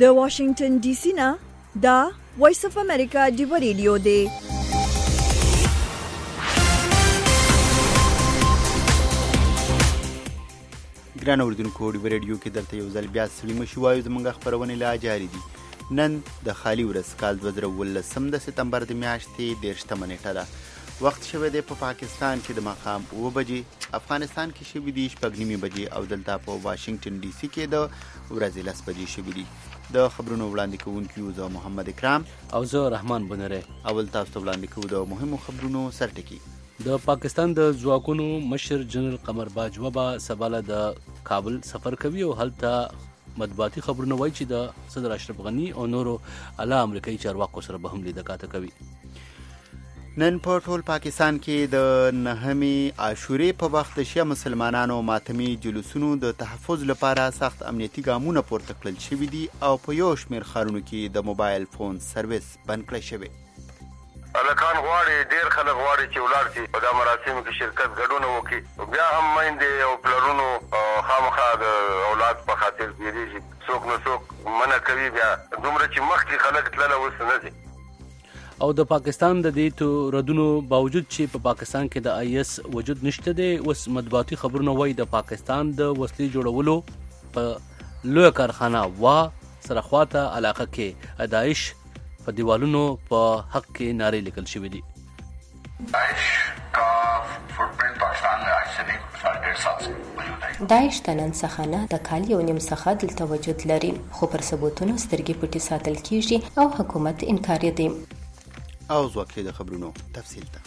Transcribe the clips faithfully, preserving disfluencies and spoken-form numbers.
د واشنگټن ډي سي نه دا وایس اف امریکا دی ریډیو دی. ګران اوریدونکو ډي ریډیو کې درته یو ځل بیا سړي مشي وایو. زموږ خپرونې لا جاري دي. نن د خالي ورځ کال دوه زره اوولسم د سپتمبر د میاشتې دېرشتمه نیټه ده. وخت شوی دی په پا پاکستان کې د ماښام اوه بجې، افغانستان کې شوي دي شپږ نیمې بجې او دلته په واشنګټن ډي سي کې د ورځې لس بجې شوي دي. د خبرونو وړاندې کوونکي یو زه محمد اکرام او زه رحمان بنره. اول تاسو ته وړاندې کوو د مهمو خبرونو سرټکي. د پاکستان د ځواکونو مشر جنرال قمر باجوه به سباله د کابل سفر کوي او هلته مطبوعاتي خبرونه وایي چې د صدر اشرف غني او نورو اعلی امریکایي چارواکو سره به هم لیده کاته کوي. نن په ټول پاکستان کې د نهمې عاشورې په وخت د شیعه مسلمانانو ماتمي جلوسونو د تحفظ لپاره سخت امنیتي ګامونه پورته کړل شوي دي او په یو شمېر ښارونو کې د موبایل فون سروس بند کړی شوی. الکان غواړي ډیر خلک غواړي چې ولاړ شي په دا مراسمو کې شرکت ګډون وکړي. بیا هم میندې او پلرونو خامخا د اولاد په خاطر بیریږي، څوک نه څوک منع کوي. بیا دومره چې مخکې خلک تللی اوس نه ځي. او د پاکستان د دې ردونو باوجود چې په پاکستان کې د آی اس وجود نشته دی، اوس مطبوعاتي خبرونه وایي د پاکستان د وسلې جوړولو په لویه کارخانه وا سره خواته علاقه کې داعش په دیوالونو په حق کې نارې لیکل شوې دي. داعش کا فوټپرینټ پاکستان میں آج سے نہیں ساڑھے ډېر سال سے موجود ہے. داعش د نن څخه نه د کال یو نیم څخه دلته وجود لري، خو پر ثبوتونو سترګې پټې ساتل کیږي او حکومت انکار دی. او ځواکې د خبرونو تفصیل ته.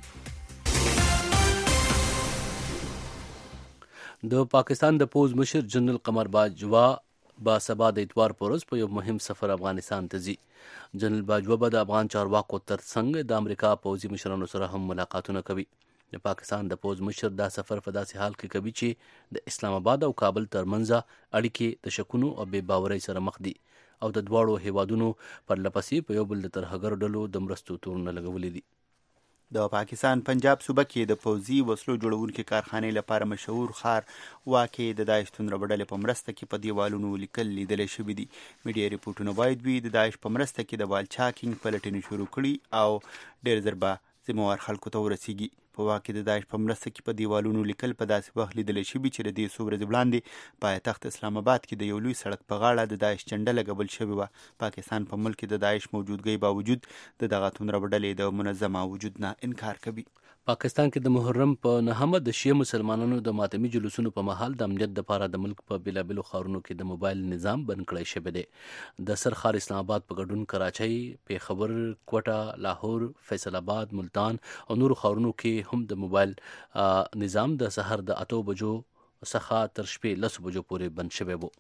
د پاکستان د پوز مشر جنرال قمر باجوه با سبا د اتوار په ورځ په یو مهم سفر افغانستان ته ځي. جنرال باجوه به د افغان چارواکو ترڅنګ د امریکا پوځي مشرانو سره هم ملاقاتونه کوي. د پاکستان د پوز مشر دا سفر په داسې حال کې کوي چې د اسلام آباد او کابل ترمنځ اړیکې د شکونو او بې باورۍ سره مخ دي او د دواړو هیوادونو پر لپسې په یو بل د ترهګرو ډلو د مرستو تورونه لګولي دي. د پاکستان پنجاب صوبه کې د پوځي وسلو جوړونکي کارخانې لپاره مشهور ښار واکې د داعش توندره ډلې په مرسته کې په دیوالونو لیکل لیدلی شوي دي. میډیا ریپورټونه باید وي د داعش په مرسته کې د والچاکینګ پلټنې شروع کړي او ډېر ژر به ذمهوار خلکو ته ورسیږي. په واکې د داعش په مرسته کې په دیوالونو لیکل په داسې وخت لیدلی شوي چې د دې څو ورځې وړاندې په پایتخت اسلام آباد کې د یو لوی سړک په غاړه د داعش جنډه لګول شوې وه. پاکستان په ملک کې د داعش موجودګۍ باوجود د دغه توندره ډلې د منظمه وجود نه انکار کوي. پاکستان کې د محرم په نهمه د شیعه مسلمانانو د ماتمي جلوسونو په مهال د امنیت لپاره د ملک په بېلابېلو ښارونو کې د موبایل نظام بند کړی شوی دی. د سرخار اسلام آباد په ګډون کراچۍ، پیښور، کوټه، لاهور، فیصل آباد، ملتان او نورو ښارونو کې هم د موبایل نظام د سحر د اتو بجو څخه تر شپې لسو بجو پورې بند شوی و.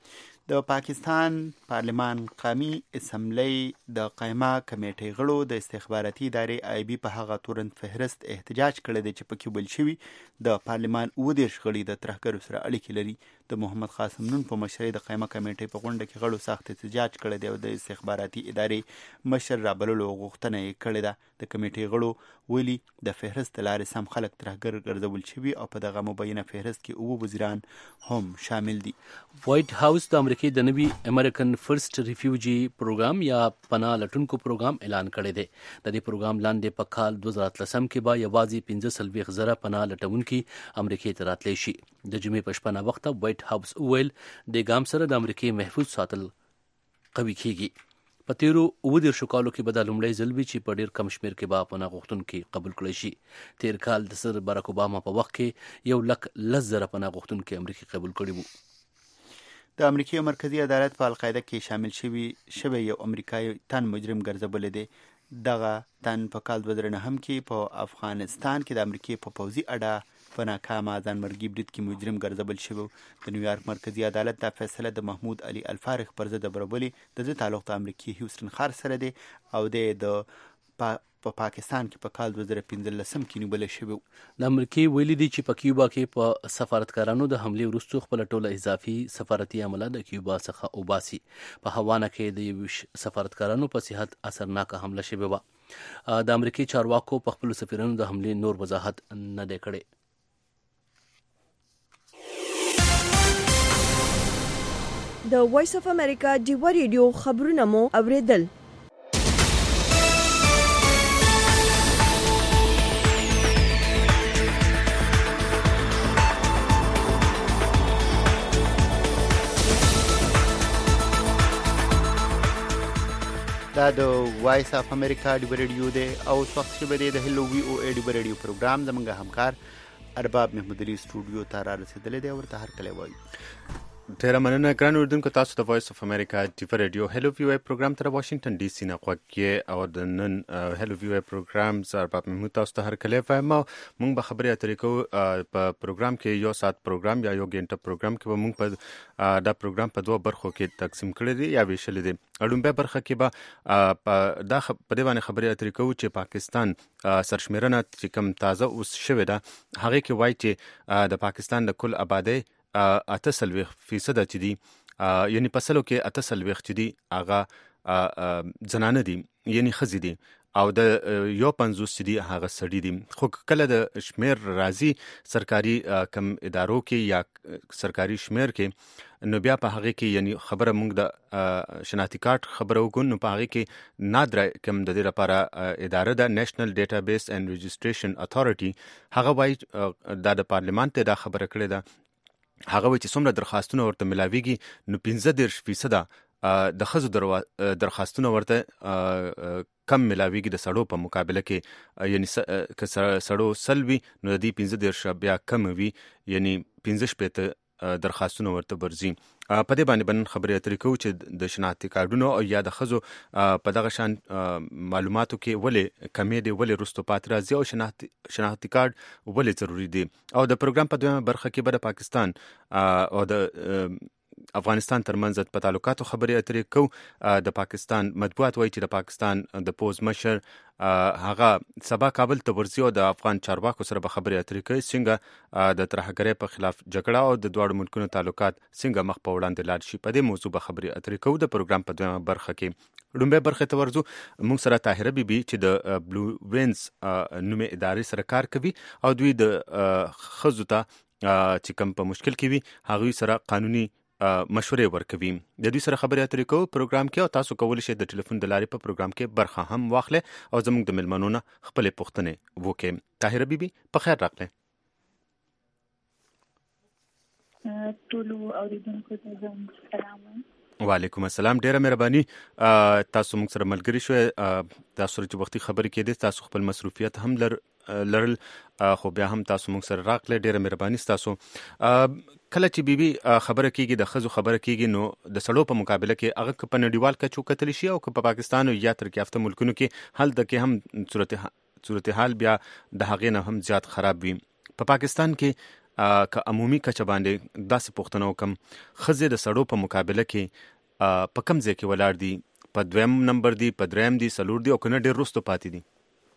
د پاکستان پارلمان قومي اسمبلی د قایمه کمیټې غړو د استخباراتي ادارې آی بي په هغه تورن فهرست احتجاج کړی دی چې پکې ویل شوي د پارلمان اووه دېرش غړي د ترهګرو سره اړیکې لري. د محمد قاسم نون په مشرۍ د قایمه کمیټې په غونډه کې غړو سخت احتجاج کړی دی او د استخباراتي ادارې مشر رابللو غوښتنه یې کړې ده. د کمیټې غړو ویلي د فهرست د لارې سم خلک ترهګر ګرځول شوي او په دغه مبینه فهرست کې اووه وزیران هم شامل دي. وایټ هاوس د امریکې د نوي امریکن فرست ریفیوجي پروګرام یا پناه لټونکو پروګرام اعلان کړی دی. د دې پروګرام لاندې په کال دوه زره اتلسم کې به یوازې پنځه څلوېښت زره پناه لټونکي امریکې ته راتلی شي. د جمعې په شپه ناوخته وایټ هاوس وویل د ګام سره د امریکې محفوظ ساتل قوي کیږي. په تیرو اووه دېرشو کالو کې به دا لومړی ځل وي چې په ډېر کم شمېر کې به پناه غوښتونکي قبول کړی شي. تیر کال د صدر باراک اوباما په وخت کې یو لک لس زره پناه غوښتونکي امریکې قبول کړي وو. د امریکې مرکزی عدالت په القاعده کې شامل شوی شوی یو امریکایي تن مجرم ګرځولی دی. دغه تن په کال دوه زره نهم کې په افغانستان کې د امریکې په پوځي اډه په ناکامه ځانمرګي برید کې مجرم ګرځول شوی. د نیویارک مرکزی عدالت دا فیصله د محمود علي الفارق پر ضد برابري د ده تعلق د امریکې هیوستن ښار سره دی او د په پا پاکستان کې په کال دوه زره پنځلسم کې نیولې شوی. د امریکې ویلي دي چې په کیوبا کې په سفارتکارانو د حملې وروسته خپل ټوله اضافي سفارتي عمله د کیوبا څخه وباسي. په هاوانا کې د یو سفارتکارانو په صحت اثرناکه حمله شوې وه. د امریکې چارواکو په خپلو سفیرانو د حملې نور وضاحت نه دی کړی. د وایس اف امریکا ډیوا ریډیو خبرونه مو اوریدل. دا د وایس اف امریکا ډیوا ریډیو دی او وخت چې به د هلو وی او ای ډیوا ریډیو پروګرام زموږ همکار ارباب محمد علي سټوډیو ته را رسیدلی دی، ورته هر کله وایي. ډیره مننه ګران اردوونکو، تاسو د وایس اف امریکا ډیوا ریډیو هلو وی او ای پروګرام تر واشنگټن ډي سي نه غوږ او د نن هلو وی او ای پروګرام زه ارباب محمود تاسو ته هر کله وایم. موږ به خبرې اترې کوو په پروګرام کې، یو ساعت پروګرام یا یو غنټه پروګرام کې به موږ په دا پروګرام په دوه برخو کې تقسیم کړی دی یا ویشل دی. اړومبه برخه کې به په دا په دې باندې خبرې اترې کوو چې پاکستان سرشمیرنه چې کوم تازه اوس شوې ده هغه کې وایي چې د پاکستان د کل آبادی اته سلويخ فیصد چې دي، یعنی په سلو کې اته سلويخ چې دي هغه زنانه دي یعنی ښځې دي او د یو پنځوس چې دي هغه سړي دي. خو کله د شمیر راځي سرکاري کم ادارو کې یا سرکاري شمیر کې، نو بیا په هغه کې یعنی خبره موږ د شناختی کارت خبره وکړو، نو په هغه کې نادره کم د دې لپاره اداره د نېشنل ډیټابیس اینڈ رجسټریشن اتھارټي هغه وایي دا د پارلیمان ته دا خبره کړې ده. هغه وایي چې څومره درخواستونه ورته ملاویږي نو پنځه دېرش فیصده د ښځو درخواستونه ورته کم ملاویږي د سړو په مقابله کې، یعنی که سړو سل وي نو د دې پنځه دېرش بیا کم وي، یعنی پنځه شپېته درخواستونه ورته ورځي. په دې باندې بنن خبرې اترې کوو چې د شناختی کارډونو او یا د ښځو په دغه شان معلوماتو کې ولې کمې دي، ولې وروسته پاتې راځي او شناختی شناختی کارډ ولې ضروري دی. او د پروګرام په دویمه برخه کې به د پاکستان او د افغانستان ترمنځ په تعلقاتو خبرې اترې کوو. د پاکستان مطبوعات وایي چې د پاکستان د پوز مشر هغه سبا کابل ته ورځي او د افغان چارواکو سره به خبرې اترې کوي څنګه د ترهګرۍ په خلاف جګړه او د دواړو ملکونو تعلقات څنګه مخ په وړاندې لاړ شي. په دې موضوع به خبرې اترې کوو د پروګرام په دویمه برخه کې. لومبه برخه ته ورځو، موږ سره طاهره بیبي چې د بلو وینز نومې ادارې سره کار کوي او دوی د ښځو ته چې کوم په مشکل کې وي هغوی سره قانوني مشورې ورکوي. د دوی سره خبرې اترې کوو پروګرام کې او تاسو کولی شئ د ټلیفون د لارې په پروګرام کې برخه هم واخلئ او زموږ د مېلمنو نه خپلې پوښتنې وکړئ. طاهره بیبي په خیر راغلئ. ټولو اوریدونکو ته زما سلام. وعلیکم السلام، ډیره مهرباني تاسو موږ سره ملګري شوئ. تاسو چې وختي خبرې کېدې تاسو خپل مصروفیت هم لر لرل خو بیا هم تاسو موږ سره راغله، ډیره مهرباني تاسو. کله چې بیبي خبره کیږي د ښځو خبره کیږي نو د سړو په مقابله کې هغه په نړیوال کچو کتل شي او په پاکستان او یا ترکیه یافته ملکونو کې هلته کې هم صورت صورتحال بیا د هغې نه هم زیات خراب وي. په پاکستان کې که عمومي کچه باندې داسې پوښتنه وکم، ښځې د سړو په مقابله کې په کم ځای کې ولاړ دي؟ په دویم نمبر دي، په دریم دي، څلور دي او که نه ډېر وروسته پاتې دي؟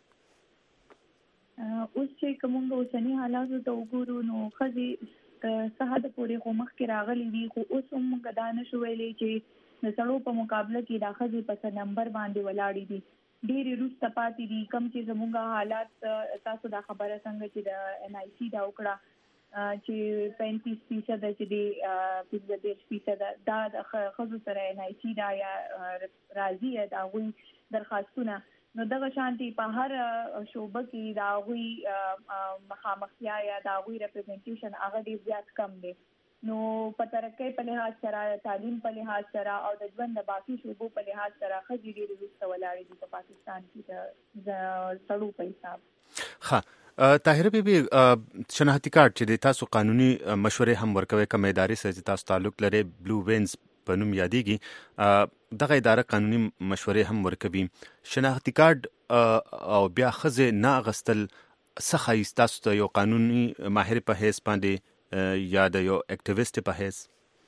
اوس چې که موږ اوسني حالاتو ته وګورو نو ښځې څه حده پورې خو مخکې راغلي دي، خو اوس هم موږ دا نشو ویلی چې د سړو په مقابله کې دا ښځې په څه نمبر باندې ولاړې دي، ډېرې وروسته پاتې دي. کوم چې زموږ حالات تاسو دا خبره څنګه چې د ان آی سی دا وکړه چې پینتیس فیصد چې دی پنځه دېرش فیصد دا د ښځو سره ان آی سی دا یا راځي د هغوی درخواستونه، نو دغه شانتي په هر شعبه کې د هغوی مخامختیا یا د هغوی ریپرزنټیشن هغه ډېر زیات کم دی. نو په ترقۍ په لحاظ سره، تعلیم په لحاظ سره او د ژوند د باقي شعبو په لحاظ سره ښځې ډېرې وروسته ولاړې دي په پاکستان کې د سړو په حساب. ښه طاهره بیبي، شناختی کارت چې د تاسو قانوني مشورې هم ورکوي، کوم ادارې سره چې تاسو تعلق لري بلو وینز په نوم یادېږي، دغه اداره قانوني مشورې هم ورکوي. شناختی کارت او بیا ښځې نه اخیستل څه ښایي تاسو ته یو قانوني ماهر په حیث باندې یا د یو اکټیویسټ په حیث؟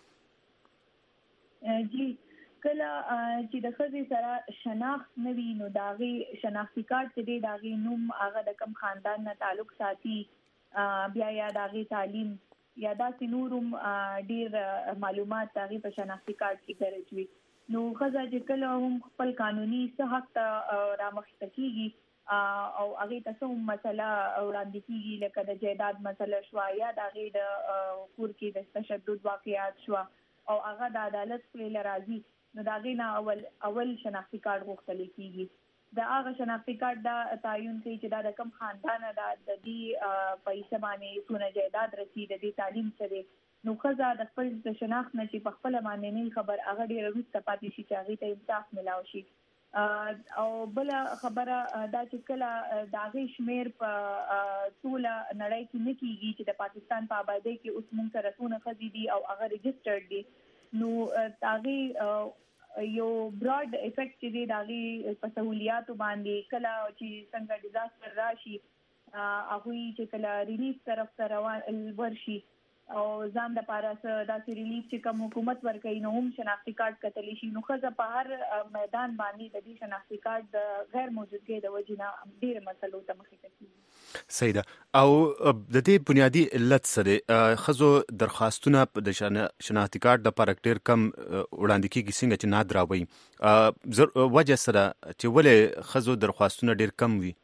جی کله چې د ښځې سره شناخت نه وي نو د هغې شناختي کارت چې دی د هغې نوم هغه د کوم خاندان نه تعلق ساتي، بیا یا د هغې تعلیم یا داسې نور هم ډېر معلومات د هغې په شناختي کارت کې درج وي. نو ښځه چې کله هم خپل قانوني څه حق ته رامخته کېږي او هغې ته څه هم مسله وړاندې کېږي لکه د جایداد مسله شوه یا د هغې د کور کې د تشدد واقعات شوه، او هغه د عدالت پرې راځي نو دا غي نه اول اول شناختی کارت غوښتل کیږي. د هغه شناختی کارت دا تعین کوي چې دا د کوم خاندان دا د دې پیسې باندې څونه جایداد رسید د دې تعلیم سره نو خزه د خپل د شناخت نه چې په خپل باندې نه خبر هغه ډیره وروسته پاتې شي چې هغه ته انصاف ملاوي شي. او بل خبره دا چې کله د هغه شمیر په ټول نړۍ کې نه کیږي چې د پاکستان په آبادی کې اوس مونږ سره څونه خزي دي او هغه ريجسترډ دي نو هغه یو براډ افیکټ چې دی داغي په سہولیات باندې کله چې څنګه ډیزاستر راشي هغه چې کله ریلیف طرف ته روان ورشي او ځان د پاره سره داسې ریلیف چې کوم حکومت ورکوي نو هم شناختی کارت کتلی شي نو خزه په هر میدان باندې د دې شناختی کارت د غیر موجودګۍ د وجې نه ډېر مسلو ته مخې ته کیږي. سیده او د دې بنیادی علت سره خزو درخواستونه د شناختی کارت د لپاره ډېر کم وړاندې کیږي څنګه چې نادراوي وجه سره چې ولې خزو درخواستونه ډېر کم وي.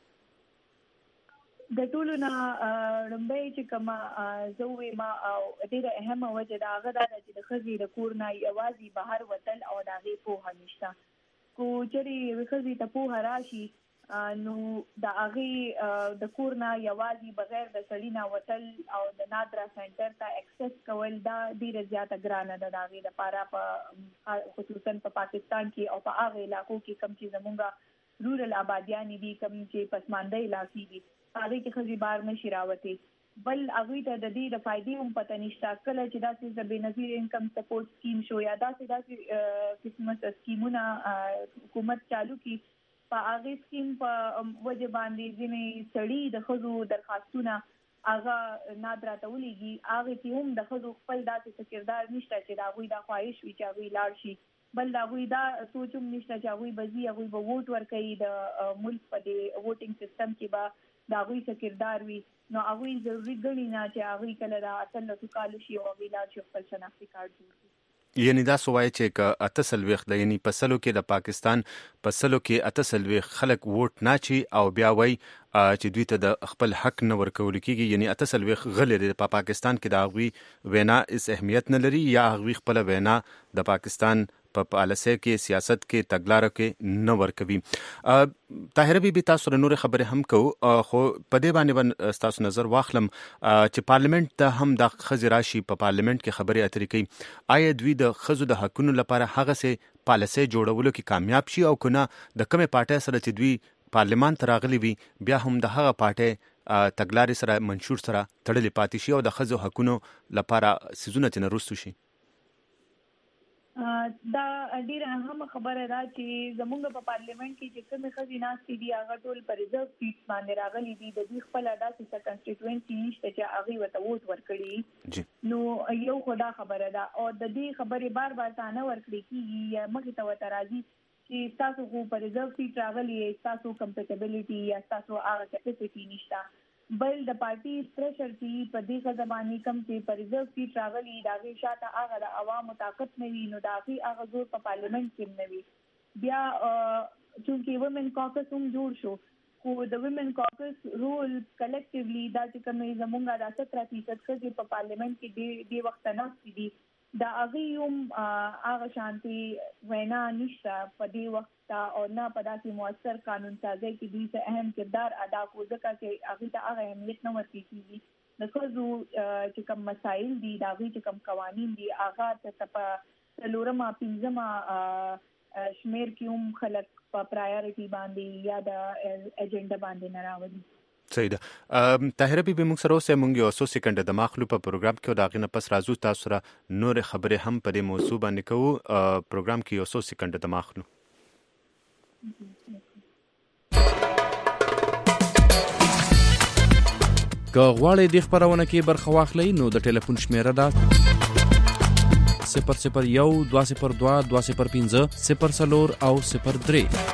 د ټولو نه لومبۍ چې کومه زوی ما او ډېره اهمه وجه دا هغه ده چې د ښځې د کور نه یوازې بهر وتل او د هغې پوهه نشته. کو چېرې ښځې ته پوهه راشي نو د هغې د کور نه یوازې بغیر د سړي نه وتل او د نادرا سنټر ته اکسس کول دا ډېره زیاته ګرانه ده د هغې لپاره په خصوصا په پاکستان کې او په هغه علاقو کې کوم چې زمونږ رورل آبادیانې دي کوم چې پسمانده علاقې دي هغه کې خزي بار نشي راوته بل هغه ته د دې د فائدې هم پته نشته کله چې داسې د بنظیر انکم سپورټ سکیم شو یا داسې داسې قسمه سکیمونه حکومت چالو کی په هغه سکیم په وجه باندې ځینې سړي د خزو درخواستونه هغه نادرا ته ولېږي هغه کې هم د خزو خپل داسې کردار نشته چې دا غوي د خواهش وي چې هغه لاړ شي بل دا غوي دا سوچوم نشته چې هغه بزي هغه به ووټ ورکړي د ملک په دې ووټینګ سیستم کې به دا غوي کردار وي نو هغه ضروري ګڼي نه چې هغه کله دا اصل له کال شي او ویلا چې خپل شناختی کارت جوړ کړي. یعنی دا سوای چې ک اتصل وخت د یعنی پسلو کې د پاکستان پسلو کې اتصل وخت خلک ووټ نه چی او بیا وای چې دوی ته د خپل حق نه ورکول کیږي یعنی اتصل وخت غلې په پاکستان کې دا غوي وینا اس اهمیت نه لري یا غوي خپل وینا د پاکستان په پالیسي کې سیاست کې تګلارو کې نه ورکوي. طاهره بي بي تاسو نور خبره هم کو خو په دې باندې تاسو نظر واخلم چې پارلیمنت ته هم د خزي راشي په پارلیمنت کې خبرې اترې کوي آیا دوی د خزو د حقونو لپاره هغه سه پالیسي جوړولو کې کامیاب شي او کنه د کومه پارټي سره چې دوی پارلیمان ته راغلي وي بیا هم د هغه پارټي تګلارې سره منشور سره تړلې پاتې شي او د خزو حقونو لپاره سيزونه تنرستو شي. دا ډیره اهمه خبره ده چې زموږ په پارلیمنت کې چې کوم خزینه سي دي هغه ټول پر ریزرو سیټ باندې راغلي دي د دې خپل داسې کنسټیټوئنسي نشته چې هغه وته ووټ ورکړي نو یو خدا خبره ده او د دې خبرې بار بار ثانه ورکړي کیږي یا مخې ته وته راځي چې تاسو خو پر ریزرو سیټ راغلي تاسو کمپیټیبিলিټي یا تاسو هغه کیپاسټي نشته بل د پارټي پریشر چې په دې ځبانی کم چې پر ریزرو سیټ راغلي دا غي شاته هغه د عوامو طاقت نه وي نو دا غي هغه زور په پارلیمنت کې نه وي بیا چې وومن کاکس هم جوړ شو خو د وومن کاکس رول کلیکټیولی دا چې کومه زمونږه د ستر فیصد کې په پارلیمنت کې دی دی وخت نه دي دا هغه هم هغه شانتي وینا نشته په دې وخت او نه په داسې موثر قانون سازي کې دوی څه اهم کردار ادا کوي ځکه چې هغه ته هغه اهمیت نه ورکړي کیږي د خزو چې کوم مسایل دي دا غي چې کوم قوانين دي هغه ته په لورما پنځما شمیر کې هم خلک په پرایورټي باندې یا د اجنډا باندې نه راوړي. صحیح ده. طاهره بي بي موږ سره اوسه موږ یو څو سکند د ماخلو په پروګرام کې دا غنه پس راځو تاسو سره نور خبره هم په دې موضوع باندې کوو پروګرام کې یو څو سکند د ماخلو. که غواړئ د خبرونه کې برخه واخلئ نو د ټلیفون شمیره ده صفر صفر یو دوه صفر دوه دوه صفر پنځه صفر څلور او صفر درې.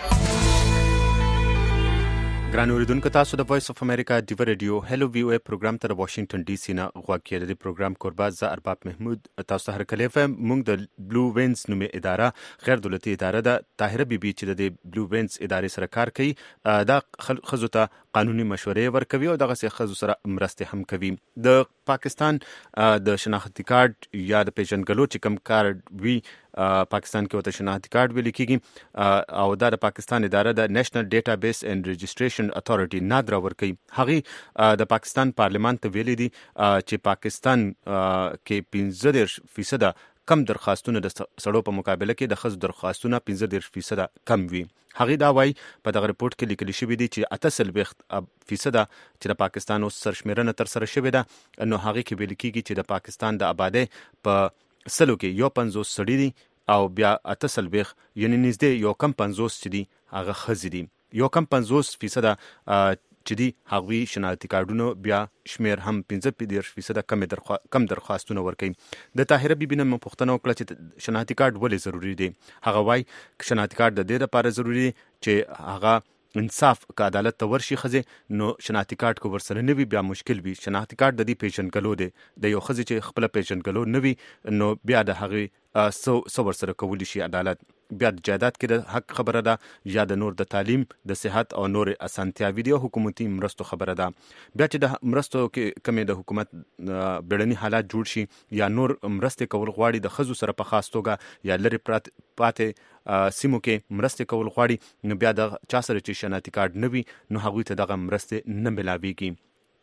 ګران اوریدونکو تاسو د وایس اف امریکا دیو رادیو هلو وی او ای پروګرام تر واشنگټن ډي سي نه غواړئ د پروګرام قربات ز ارباب محمود تاسو هر کله فهم موږ د بلو وینز نومې اداره غیر دولتي اداره ده طاهره بي بي چې د بلو وینز ادارې سره کار کوي دا خزو ته قانوني مشورې ورکوي او دغه سه خزو سره مرسته هم کوي. د پاکستان د شناختی کارت یا د پیژنګلو چې کوم کارت وی پاکستان کې وته شناختی کارت ویل کیږي او دا د پاکستان اداره د نېشنل ډیټابیس اینڈ رجسټریشن اتھارټي نادرا ورکوي. هغه د پاکستان پارلیمان ته ویلي دي چې پاکستان کې پنځه دېرش فیصد کم درخواستونه د سړو په مقابله کې د خزو درخواستونه پنځه دېرش فیصد کم وي. هغه دا وایي په دغه رپورت کې لیکل شوی دی چې اته څلوېښت فیصد چې د پاکستان اوس سرشمیرنه تر سره شوې ده، نو هغه کې ویل کېږي چې د پاکستان د آبادۍ په سلو کې یو پنځوس سړي دي او بیا اته څلوېښت یعنې نږدې یو کم پنځوس چې دي هغه ښځې دي. یو کم پنځوس فیصد چې دي هغوی شناختی کارډونو بیا شمیر هم پنځه دېرش فیصد کم درخوا... کم درخواستونه ورکوي. د طاهره بیبي نه مې پوښتنه وکړه چې شناختی کارډ ولې ضروري دی. هغه وایي شناختی کارډ د دې لپاره ضروري دی چې هغه انصاف که عدالت ته ورشي ښځې، نو شناختی کارډ که ورسره نه وي بیا مشکل وي. شناختی کارډ د دې پیژنګلو دی. د یو ښځې چې خپله پیژنګلو نه وي نو بیا د هغې څه ورسره کولی شي عدالت. بیا د جایداد کې د حق خبره ده یا د نور د تعلیم د صحت او نور اسانتیاوي دي او حکومتي مرستو خبره ده. بیا چې د مرستو کې کمې د حکومت بیړني حالات جوړ شي یا نور مرستې کول غواړي د ښځو سره په خاص توګه یا لرې پاتې سیمو کې مرستې کول غواړي، نو بیا د چا سره چې شناختی کارډ نه وي نو هغوی ته دغه مرستې نه ملاویږي.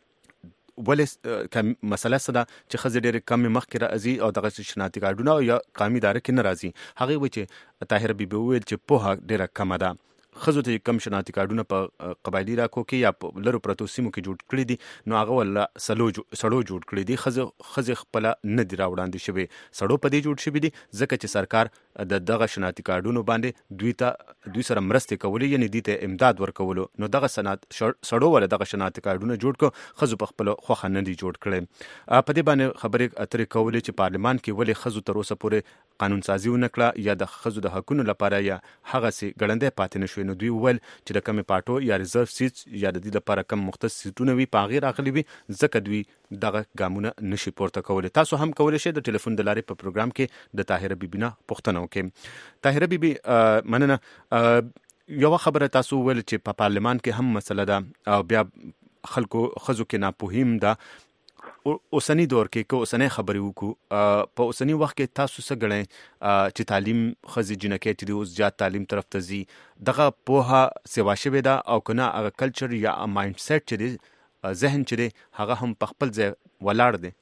ولې مسله څه ده چې ښځې ډېرې کمې مخکې راځي او دغه شناختی کارډونه یا قامي اداره کې نه راځي. هغې وایي چې طاهره بیبي وویل چې پوهه ډېره کمه ده. ښځو ته کم شناختی کارډونه په قبایلي علاقو کې یا په لرو پرتو سیمو کې جوړ کړي دي، نو هغه ولا سړو جوړ کړي دي. ښځې خپله نه دي راوړاندې شوې، سړو په دې جوړ شوي دي ځکه چې سرکار د دغه شناختی کارډونو باندې دوی ته دوی سره مرستې کولې، یعنې دوی ته امداد ورکولو. نو دغه سړو ولا دغه شناختی کارډونه جوړ کړو، ښځو په خپله خوښه نه دي جوړ کړی. په دې باندې خبرې اترې کولې چې پارلمان کې ولې ښځو تر اوسه پورې قانون سازي ونه کړه یا د ښځو د حقونو لپاره یا هغسې ګړندی پاتې نه شوې. نو دوی وویل چې د کمې پاټو یا ریزرو سیټس یا د دې لپاره کم مختص سیټونه وي په هغې راغلي وي، ځکه دوی دغه ګامونه نشي پورته کولی. تاسو هم کولی شئ د ټلیفون د لارې په پروګرام کې د طاهره بیبي نه پوښتنه وکړئ. طاهره بیبي مننه. یوه خبره تاسو وویل چې په پارلمان کې هم مسله ده او بیا خلکو ښځو کې ناپوهي هم ده. اوسنی دور کې که اوسنی خبرې وکړو، په اوسنی وخت کې تاسو څه ګڼئ چې تعلیم ښځې جنکۍ چې دي اوس زیات تعلیم طرف ته ځي، دغه پوهه سیوا شوې ده او که نه هغه کلچر یا مایند سیټ چې دی، ذهن چې دی، هغه هم په خپل ځای ولاړ دی؟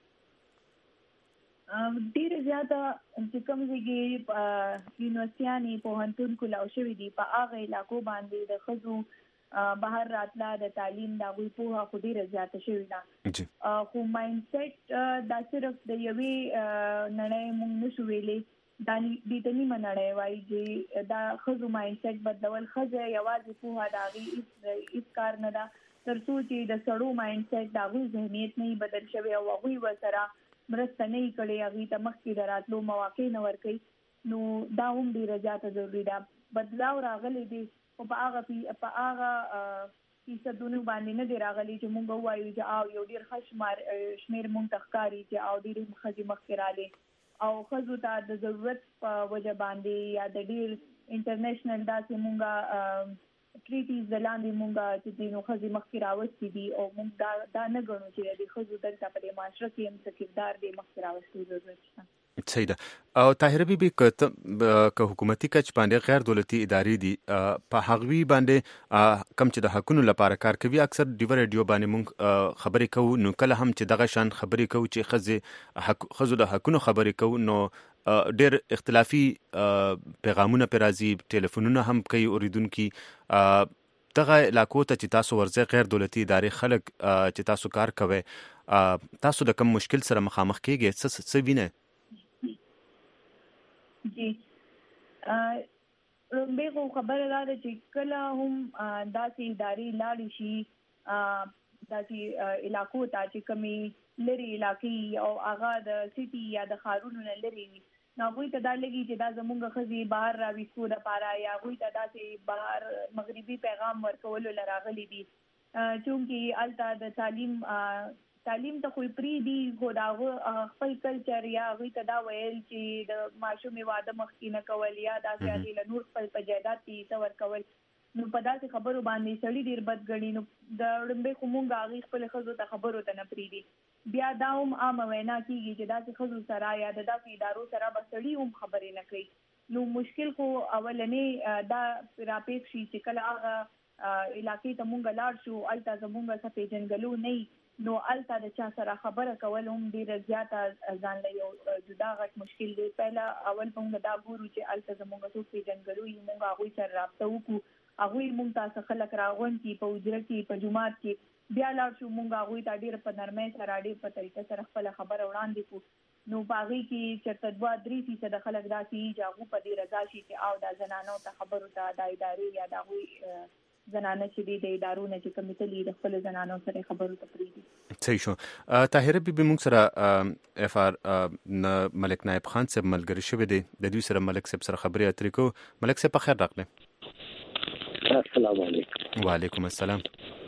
ډېره زیاته چې کوم ځای کې یونیورسټیانې پوهنتون کولاو شوي دي په هغه علاقو باندې د ښځو بهر راتله د تعلیم د هغوی پوهه خو ډېره زیاته شوې ده. خو مایند سیټ دا صرف د یوې نړۍ موږ نشو ویلی، دا دې ته نیمه نړۍ وایي چې دا ښځو مایند سیټ بدلول. ښځه یوازې پوهه د هغې هېڅ کار نه ده تر څو چې د سړو مایند سیټ د هغوی ذهنیت نه بدل شوی او هغوی ورسره مرسته نه یې کړې، هغوی ته مخکې د راتلو مواقع نه ورکوي، نو دا هم ډېره زیاته ضروري ده. بدلاو راغلی دی او په هغه په هغه فیصدونو باندې نه دی راغلی چې مونږ ووایو چې او یو ډېر ښه شمار شمېر مونږ ته ښکاري چې او ډېرې ښځې مخکې رالې او ښځو ته د ضرورت په وجه باندې یا د ډېر انټرنیشنل داسې مونږه ټریټیز د لاندې مونږه چې دي نو ښځې مخکې راوستي دي او مونږ دا دا نه ګڼو چې د ښځو دلته په دې معاشره کې هم څه کردار دی مخکې راوستو ضرورت شته. صحیح ده. او طاهره بیبي که حکومتي کچ باندې غیر دولتي ادارې دي په هغوی باندې کم چې د حقونو لپاره کار کوي، اکثر ډیوه ریډیو باندې مونږ خبرې کوو، نو کله هم چې دغه شان خبرې کوو چې ښځې ښځو د حقونو خبرې کوو، نو ډېر اختلافي پیغامونه پرې راځي، ټلیفونونه هم کوي اوریدونکي. دغه علاقو ته چې تاسو ورځئ غیر دولتي ادارې خلک چې تاسو کار کوئ، تاسو د کوم مشکل سره مخامخ کیږئ؟ څه وینئ؟ جی لومبۍ خو خبره دا ده چې کله هم داسې ادارې لاړې شي داسې علاقو ته چې کومې لرې علاقې او هغه د سټي یا د ښارونو نه لرې وي، نو هغوی ته دا لګي چې دا زموږ ښځې بهر راویستو دپاره یا هغوی ته داسې بهر مغربي پیغام ورکولو له راغلي دي، چونکې هلته د تعلیم تعلیم ته خو یې پرېږدي، خو د هغه خپل کلچر یا هغوی ته دا ویل چې د ماشومې واده مخکې نه کول یا داسې هغې له نور خپل په جایداد کې حصه ورکول، نو په داسې خبرو باندې سړی ډیر بد ګڼي. نو د وړمبې خو مونږ هغې خپلې ښځو ته خبرو ته نه پرېږدي. بیا دا هم عامه وینا کېږي چې داسې ښځو سره یا د داسې ادارو سره به سړي هم خبرې نه کوي. نو مشکل خو اولنې دا راپېښ شي چې کله هغه علاقې ته مونږ لاړ شو، هلته زمونږ څه پېژنګلو نه وي، نو هلته د چا سره خبره کول هم ډېره زیاته ځان له یو جدا غټ مشکل دی. پهله اول به مونږ دا ګورو چې هلته زمونږ څوک پېژنګلو وي، مونږ هغوی سره رابطه وکړو، هغوی مونږ ته څه خلک راغونډ کړي په حجره کې، په جومات کې. بیا لاړ شو مونږ هغوی ته ډېر په نرمۍ سره ډېر په طریقه سره خپله خبره وړاندې کړو. نو په هغې کې چېرته دوه درې فیصده خلک داسې وي چې هغوی په دې رضا شي چې او دا زنانو ته خبرو ته دا ادارې یا د هغوی زنانه چې دي د ادارو نه چې کومې تلي د خپلو زنانو سره خبرو ته پرېږدي. صحیح شو. طاهره بیبي موږ سره اف آر ملک نایب خان صاحب ملګری شوی دی، د دوی سره ملک صاحب سره خبرې اترې کوو. ملک صاحب په خیر راغلی. السلام علیکم. وعلیکم السلام.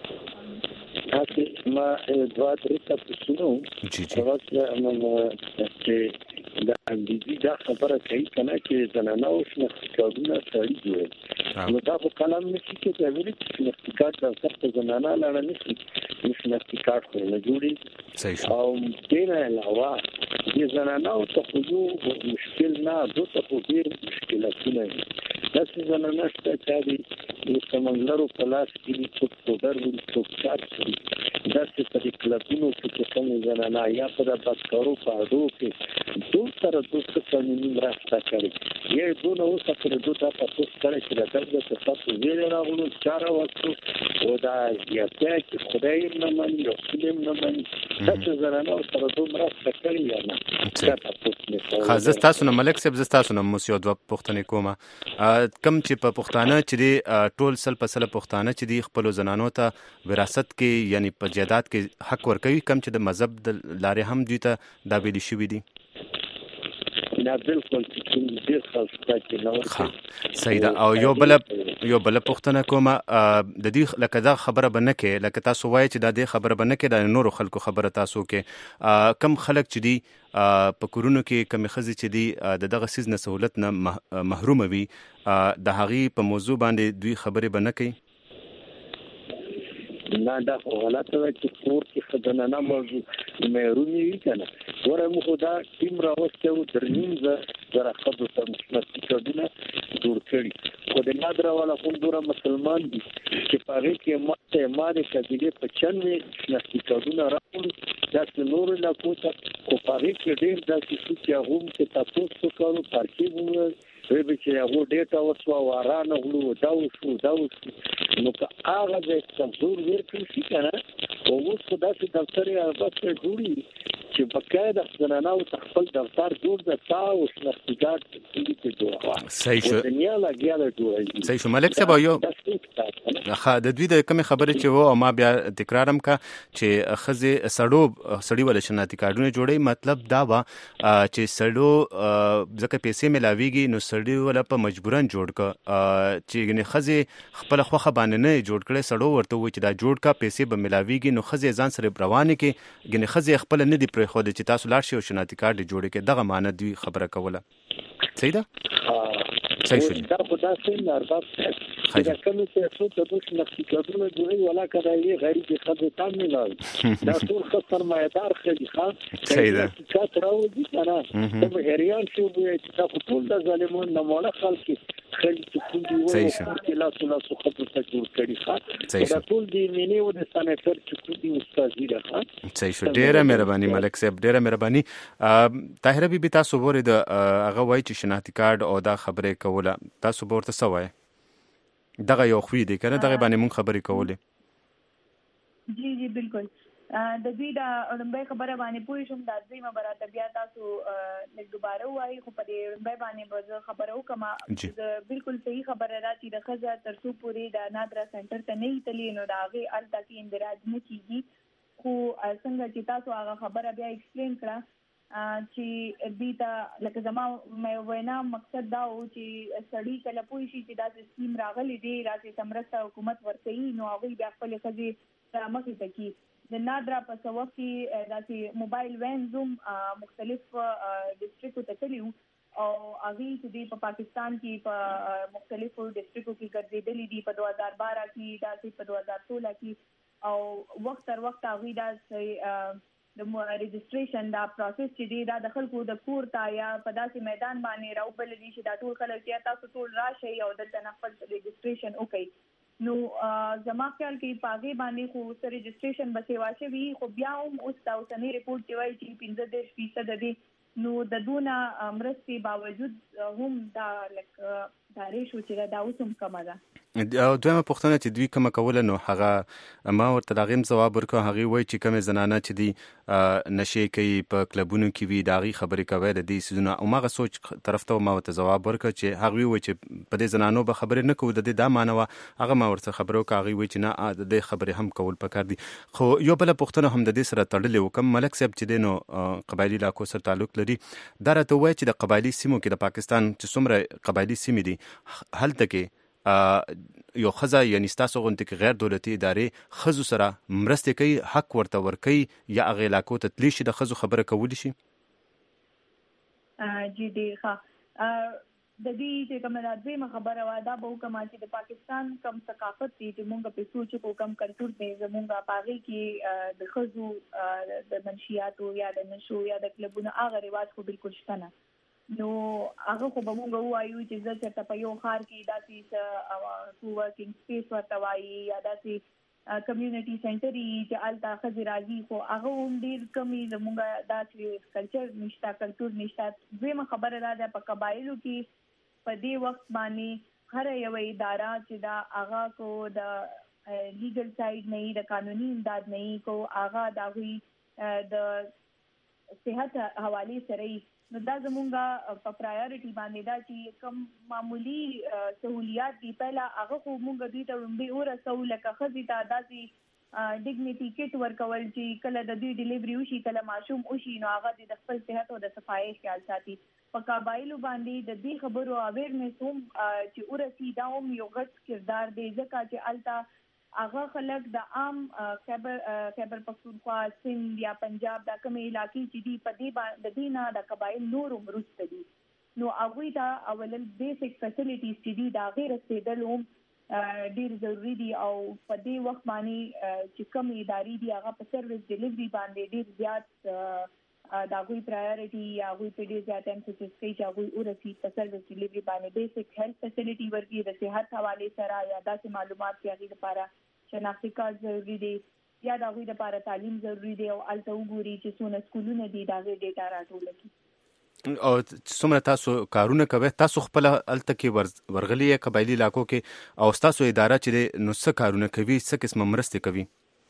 تاسو ما دوه درې تاسو جی جی هغه چې دا انګلیزي دا خبره کوي کنه چې زنانه او شناختیکارونه سړي جوړي. نو دا په کلام نشي کې د ویلي چې شناختیکار د سخت زنانه لاړه نشي، شناختیکار خو نه جوړي. صحیح شو. او دین علاوه د زنانه او ته یو مشکل نه، دوه ته ډیر مشکلاتونه دي. دا چې زنانه شته چې د سمندرو په لاس کې څوک پودر وي، څوک چاټ کوي، دا چې په دې کلبونو کې څنګه زنانه یا په د بسکارو په اډو کې دوه سره دوه قانوني مرسته کوي. یې دونه اوسه پر دوه تاسو سره چې دا د تاسو ویل راغلو چاره وکړو او دا زیاته چې خدای نه مانی، رسول نه مانی، تاسو زنانه سره دوه مرسته کوي یا نه. خاص تاسو نه ملک صاحب تاسو نه موسیو دوه پښتنې کومه کم چې په پښتانه چې دی ټول سل په سل پښتانه چې دی خپل زنانو ته وراثت کې یعنی په جیدات کې حق ورکوي، کم چې د مذهب د لارې هم دوی ته دا ویلي شوي دي. نه بالکل ډیر خاص پاتې نه. صحیح ده. او یو بل یو بل پښتنه کومه د دې لکه دا خبره بنه کې لکه تاسو وایي چې دا دې خبره بنه کې د نورو خلکو خبره تاسو کې کم خلک چې دی په کورونو کې کمی خزي چې دی د دغه سیز نه سہولت نه محروم وي، د هغې په موضوع باندې دوی خبرې بنه کوي. نه دا خو غلطه ده چې کور کې ښځه نه موضوع محرومې وي که نه. ګوره موږ خو دا ټیم راوستی وو تر نیم زره ښځو ته شناختیکارډونه جوړ کړي، خو د نادره والا خو دومره مسلمان دي چې په هغې کې ما ته ما د قبیلې په چند مې شناختیکارډونه راوړو داسې نورو علاقو ته، خو په هغې کې ډېر داسې شو چې هغو هم چې تپوس وکړو، ترکیب وویل وی به چې هغو ډېټه وسوه، واره نغلو، دا وشو دا وشو. نو که هغه د کمزور ورکړل شي که نه، خو اوس خو داسې دفتر یې البته جوړي چې باقاعده زنانهو ته خپل دفتر جوړ ده، تا او شناختیکارډ کلي کې جوړوه. صحیح شو. دنیا لګیا ده جوړوي. صحیح شو. ملک صاحب یو د دوی د کومې خبرې چې و او ما بیا تکرار هم کا چې ښځې سړو سړي ول شناختیکارډونه جوړوي، مطلب دا وه چې سړو ځکه پیسې ملاویږي نو سړي ولا په مجبورن جوړ کا چې ګنې ښځې خپل خوخه باندې نه جوړ کړي، سړو ورته وایي چې دا جوړ کا پیسې به ملاویږي، نو ښځې ځان سره روانې کې ګنې ښځې خپل نه دي پرېښودې چې تاسو لاړ شئ او شناختیکارډ جوړ کړئ. دغه معنی دوی خبره کوله. صحیح ده. صحیح شو. دا خو داسې نه ارباب چې دا کومې چې څوک د دوی شناختیکارډونه جوړوي ولا که دا یې غریبې ښځې ته هم ملاوي، دا ټول ښه سرمایه‌دار ښځې ښه صحیح ده شناختیکارډ راوځي که نه، ته به حیران شې ووایې چې دا خو ټول د ظالمانو نه ماړه خلک خلک چې کوم دي وایي چې لاسو لاسو ښځو ته جوړ کړي ښه، دا ټول د مینې او د سانیټر چې کوم دي استازي ده ښه. صحیح شو. ډېره مهرباني ملک صاحب، ډېره مهرباني. طاهره بیبي تاسو ورې د هغه وایي چې شناختیکارډ او دا خبرې کوله، تاسو به ورته څه وایي؟ دغه یو خوی دی که نه، دغه باندې مونږ خبرې کولې. جی جی بالکل. د دوی د وړمبۍ خبره باندې پوه شوم، دا دویمه به راته بیا تاسو لږ دوباره ووایي، خو په دې وړمبۍ باندې به زه خبره وکړم. بالکل صحیح خبره ده چې د ښځه تر څو پورې د نادره سنټر ته نه وي تللې نو د هغې هلته کې اندراج نه کېږي. خو څنګه چې تاسو هغه خبره بیا ایکسپلین کړه چې دوی ته لکه زما وینا مقصد دا و چې سړي کله پوه شي چې داسې سکیم راغلی دی، داسې څه مرسته حکومت ورکوي، نو هغوی بیا خپلې ښځې مخې ته کړي. د نادره په څه وخت کې داسې موبایل وینز هم مختلف ډسټرکټو ته تللي وو، او هغه چې په پاکستان کې په مختلفو ډیسټریکټو کې ګرځېدلې دي په دوه هزار بارہ کې داسې په دوه هزار سولہ کې او وخت تر وخت هغه د د رجسټریشن دا پروسس چې دی دا د خلکو د کور ته یا په داسې میدان باندې راوبل دي چې دا ټول خلک چې تاسو ټول راشي او دلته نه خپل رجسټریشن وکړي نو زما خیال کې پاګې باندې خو سره رجسټریشن به سیوا شوی خو بیا هم اوس تاسو نه ریپورت دی وایي چې پنځه دېرش فیصد دی نو د دونه مرستې باوجود هم دا لک دا ریشو چې دا اوس هم کمه ده. او دویمه پوښتنه چې دوی کومه کوله نو هغه ما ورته د هغې ځواب ورکړ هغې وایي چې کومې زنانه چې دي نشې کوي په کلبونو کې وي د هغې خبرې کوی د دې څیزونه او هماغه سوچ طرف ته ما ورته ځواب ورکړ چې هغوی وایي چې په دې زنانو به خبرې نه کوو د دې دا معنی وه هغه ما ورته خبره وکړه هغوی وایي چې نه د دې خبرې هم کول پکار دي. خو یو بله پوښتنه هم د دې سره تړلې وکړم ملک صاحب چې دی نو قبایلي علاقو سره تعلق لري دا راته ووایي چې د قبایلي سیمو کې د پاکستان چې څومره قبایلي سیمې دي هلته کې یو ښځه یعنې ستاسو غوندې کې غیر دولتي ادارې ښځو سره مرستې کوي حق ورته ورکوي یا هغې علاقو ته تللی شي د ښځو خبره کولی شي؟ جی ډېر ښه د دې چې کومه دا دویمه خبره وه دا به وکړم چې د پاکستان کم ثقافت دی چې مونږ پرې سوچ وکړو کم کلتور دی زمونږ په هغې کې د ښځو د منشیاتو یا د نشو یا د کلبونو هغه رواج خو بلکل شته نه نو هغه خو به مونږ ووایو چې زه چېرته په یو ښار کې داسې څه کو ورکینګ سپیس ورته وایي یا داسې کمیونټي سنټر یي چې هلته ښځې راځي خو هغه هم ډېر کم وي زمونږ داسې کلچر نشته کلتور نشته. دویمه خبره دا ده په قبایلو کې په دې وخت باندې هره یوه اداره چې دا هغه کو د لیګل سایډ نه د قانوني امداد نه کو هغه د هغوی د صحت حوالې سره نو دا زمونږه په پرایورټي باندې دا چې کوم معمولی سہولیات دي پهلا هغه خو مونږ دوی ته لومړی ورسوو لکه ښځې ته داسې ډیګنیټي کټ ورکول چې کله د دوی ډیلیوري وشي کله ماشوم وشي نو هغه د خپل صحت او د صفایي خیال ساتي. په قبایلو باندې د دې خبرو اویرنس هم چې ورسي دا هم یو غټ کردار دی ځکه چې هلته هغه خلک د عام خیبر خیبر پختونخوا سند یا پنجاب دا کومې علاقې چې دي په دې باندې د دې نه د قبایل نور هم وروسته دي نو هغوی ته اولل بیسک فیسیلیټیز چې دي د هغې رسېدل هم ډېر ضروري دي او په دې وخت باندې چې کوم ادارې دي هغه په سروس ډیلیوري باندې ډېر زیات د هغوی پرایورټي یا هغوی په ډېر زیات امفسس کوي چې هغوی ورسي په سروس ډیلیوري باندې بیسک هیلث فیسیلیټي ورکړي د صحت حوالې سره یا داسې معلومات چې هغې لپاره شناختي کارت ضروري دی یا د هغوی لپاره تعلیم ضروري دی او هلته وګوري چې څونه سکولونه دي د هغې ډیټا راټوله کړي. او څومره تاسو کارونه کوئ تاسو خپله هلته کې ورغلي یې قبایلي علاقو کې او ستاسو اداره چې دی نو څه کارونه کوي څه قسمه مرستې کوي؟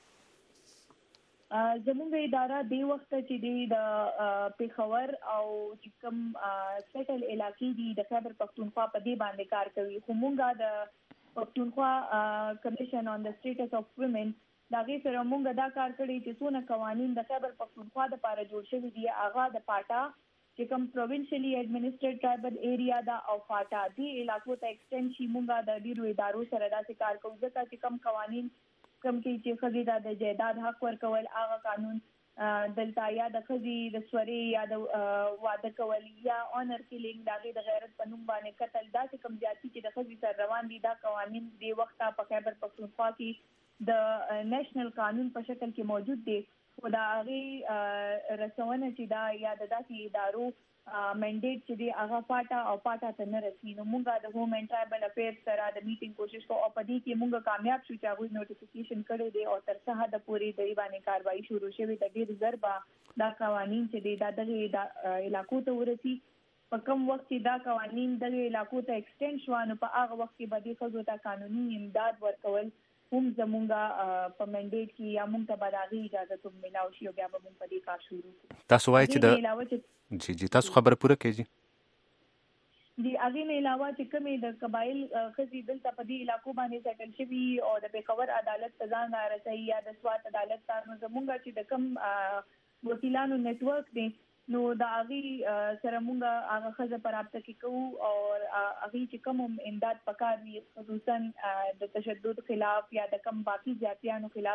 زمونږ اداره دې وخت چې دی د پېښور او چې کوم سیټل علاقې دي د خیبر پختونخوا په دې باندې کار کوي خو مونږ د پختونخوا کمیشن آن د سټیټس اف ویمن دا غي سره مونږ دا کار کړی چې څونه قوانین د خیبر پختونخوا د لپاره جوړ شوي دي هغه د پاټا چې کوم پروینشلی ایڈمنسټریټ ټرایبل ایریا دا او پاټا دی علاقو ته ایکسټند شي مونږ د ډیرو ادارو سره داسې کار کوو ځکه چې کوم قوانین کوم کې چې ښځې د جایداد حق ورکول هغه قانون دلته یا د ښځې د سورې یا د واده کول یا آنر کیلینګ د هغې د غیرت په نوم باندې قتل داسې کوم زیاتي چې د ښځې سره روان دي دا قوانین دې وخته په خیبر پختونخوا کې د نیشنل قانون په شکل کې موجود دی خو د هغې رسونه چې دا یا د داسې ادارو منډیټ چې دی هغه پاټا او پاټا ته نه رسي نو مونږ د هوم اینډ ټرایبل افیرز سره د میټینګ کوشش کوو او په دې کې مونږ کامیاب شو چې هغوی نوټیفیکیشن کړی دی او تر څه حده پورې د دې باندې کاروایي شروع شوې ده ډېر ژر به دا قوانین چې دی دا دغې علاقو ته ورسي په کوم وخت چې دا قوانین دغې علاقو ته ایکسټینډ شوه نو په هغه وخت کې به دې ښځو ته قانوني امداد ورکول هم زمونږ په منډیټ کې یا مونږ ته به د هغې اجازه هم میلاو شي او بیا به مونږ په دې کار شروع کړو. تاسو وایئ چې د جی جی تاسو خبره پوره کړئ جی. د هغې نه علاوه چې کومې د قبایل ښځې دلته په دې علاقو باندې سیټل شوي او د پېښور عدالت ته ځان رارسوي یا د سوات عدالت ته نو زمونږ چې د کوم وکیلانو نیټورک دی نو د هغې سره مونږ هغه ښځه په رابطه کې کوو او هغې چې کوم امداد پکار وي خصوصا د تشدد خلاف یا د کوم باقي زیاتیانو خلاف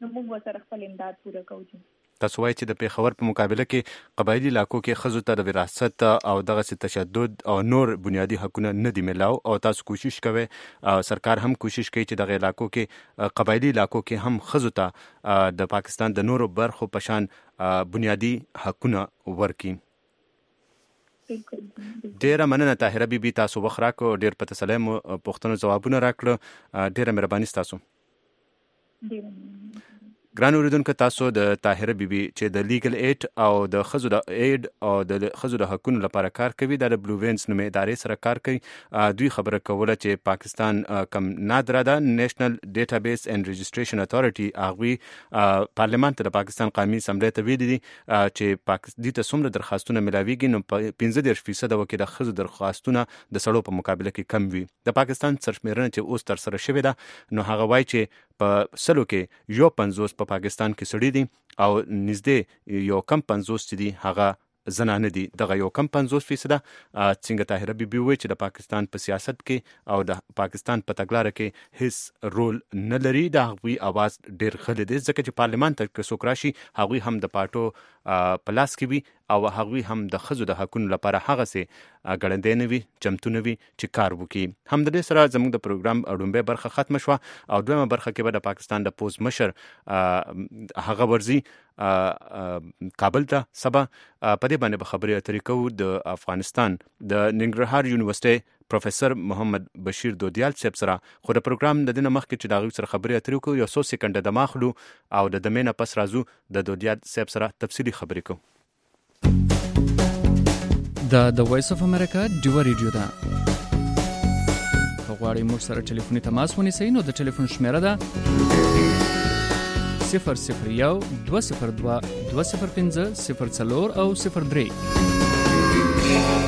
نو موږ ورسره خپل امداد پوره کوو. تاسو وایئ چې د پیښور په مقابله کې قبایلي علاقو کې ښځو ته د وراثت او دغسې تشدد او نور بنیادي حقونه نه دي ملاو، او تاسو کوشش کوئ او سرکار هم کوشش کوي چې دغه علاقو کې قبایلي علاقو کې هم ښځو ته د پاکستان د نورو برخو په شان بنیادي حقونه ورکړي. ډیره مننه طاهره بیبي، تاسو وخت راکړو، ډیر په تسلۍ مو پوښتنو ځوابونه راکړه، ډیره مهرباني ستاسو. ګران اوریدونکو، تاسو د طاهره بیبي چې د لیګل ایډ او د ښځو د ایډ او د ښځو د حقونو لپاره کار کوي، دا د بلو وینز نومې ادارې سره کار کوي، دوی خبره کوله چې پاکستان کم نادره ده نیشنل ډیټابیس اینڈ رجسټریشن اتھارټي هغوی پارلمان ته د پاکستان قومي اسمبلۍ ته ویلي دي چې دوی ته څومره درخواستونه ملاویږي، نو پنځه دېرش فیصده کې د ښځو درخواستونه د سړو په مقابله کې کم وي. د پاکستان سرشمېرنه چې اوس ترسره شوې ده، نو هغه وایي چې په سلو کې یو پنځوس په پاکستان کې سړي دي او نږدې یو کم پنځوس چې دي هغه زنانه دي. دغه یو کم پنځوس فیصده څنګه طاهره بیبي وایي چې د پاکستان په سیاست کې او د پاکستان په تګلاره کې هیڅ رول نه لري، د هغوی اواز ډیر غلی دی، ځکه چې پارلمان ته که څوک راشي هغوی هم د پاټو په لاس کې وي او هغوی هم د ښځو د حقونو لپاره هغسې ګړندی نه وي، چمتو نه وي چې کار وکړي. همدلې سره زموږ د پروګرام لومړۍ برخه ختمه شوه او دویمه برخه کې به د پاکستان د پوز مشر هغه ورځي کابل ته سبا، په دې باندې به خبرې اترې کوو د افغانستان د ننګرهار یونیورسټۍ پروفیسر محمد بشیر دودیال صاحب سره. خو د پروګرام د دې نه مخکې چې د هغوی سره خبرې اترې وکړو، یو څو سیکنډه دمه اخلو او د دمې نه پس راځو د دودیال صاحب سره تفصیلي خبرې کوو. دا د وایس اف امریکا ډیو ریډیو ده. که غواړئ موږ سره ټلیفوني تماس ونیسئ، نو د ټلیفون شمیره ده صفر صفر یو دوه صفر دوه دوه صفر پنځه صفر څلور او صفر درې.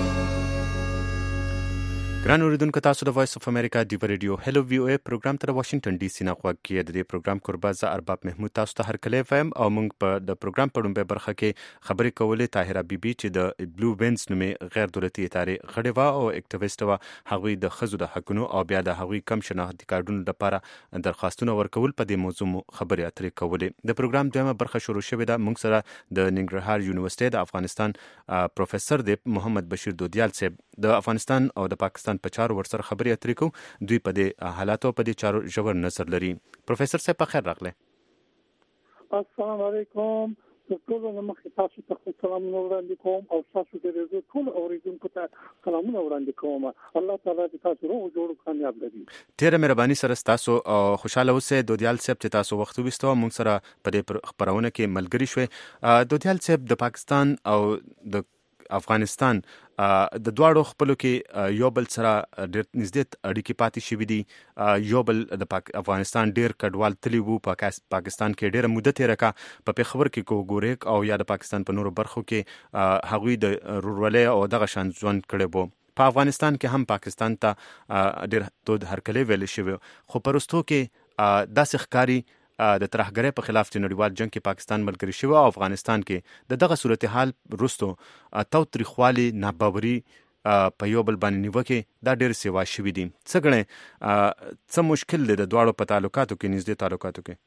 ګران اوریدونکو، تاسو د وایس اف امریکا ډیو ریډیو هلو وی او ای پروګرام ته د واشنگټن ډي سي نه غوږ کې د دې پروګرام کوربه زه ارباب محمود تاسو ته هرکلی وایم او موږ په د پروګرام په لومړۍ برخه کې خبرې کولې طاهره بیبي چې د بلو وینز نومې غیر دولتي ادارې غړې وه او اکټیویسټ وه، هغوی د ښځو د حقونو او بیا د هغوی کم شناختي کارډونو لپاره درخواستونه ورکول، په دې موضوع مو خبرې اترې کولې. د پروګرام دویمه برخه شروع شوې ده. موږ سره د ننګرهار یونیورسټۍ د افغانستان پروفیسر دی محمد بشیر دودیال صاحب، د افغانستان او د پاکستان په چارو ورسره خبرې اترې کوو. دوی په دې حالاتو په دې چارو ژور نظر لري. پروفیسر صاحب په خیر راغلی. السلام علیکم. ټول نو مخې تاسو ته سلامونه وړاندې کوم او تاسو د رضا ټول اوریدونکو ته سلامونه وړاندې کوم. الله تعالی دې تاسو روغ جوړ کامیاب کړي. ډیره مهرباني سره تاسو او خوشاله اوسئ. دودیال صاحب چې تاسو وخت وستو موږ سره په دې خبرونه کې ملګری شوي. دودیال صاحب، د پاکستان او د افغانستان د دواړو خپلو کې یو بل سره ډېر نږدې اړیکې پاتې شوي دي. یو بل د افغانستان ډېر کډوال تللی وو، پاکستان کې ډېره موده تېره کړه. په پیښور کې که وګورئ او یا د پاکستان په نورو برخو کې هغوی د ورورولۍ او دغه شان ژوند کړی وو. په افغانستان کې هم پاکستان ته ډېر تود هرکلی ویلی شوی، خو په وروستو کې داسې ښکاري د ترهګرۍ په خلاف چې نړیوال جنگ کې پاکستان ملګری شوی او افغانستان کې د دغه صورتحال وروستو تاوتریخوالي، ناباوري په یو بل باندې نیوکې دا ډېر سیوا شوي دي. څه ګڼئ څه مشکل دی د دواړو په تعلقاتو کې، نږدې تعلقاتو کې؟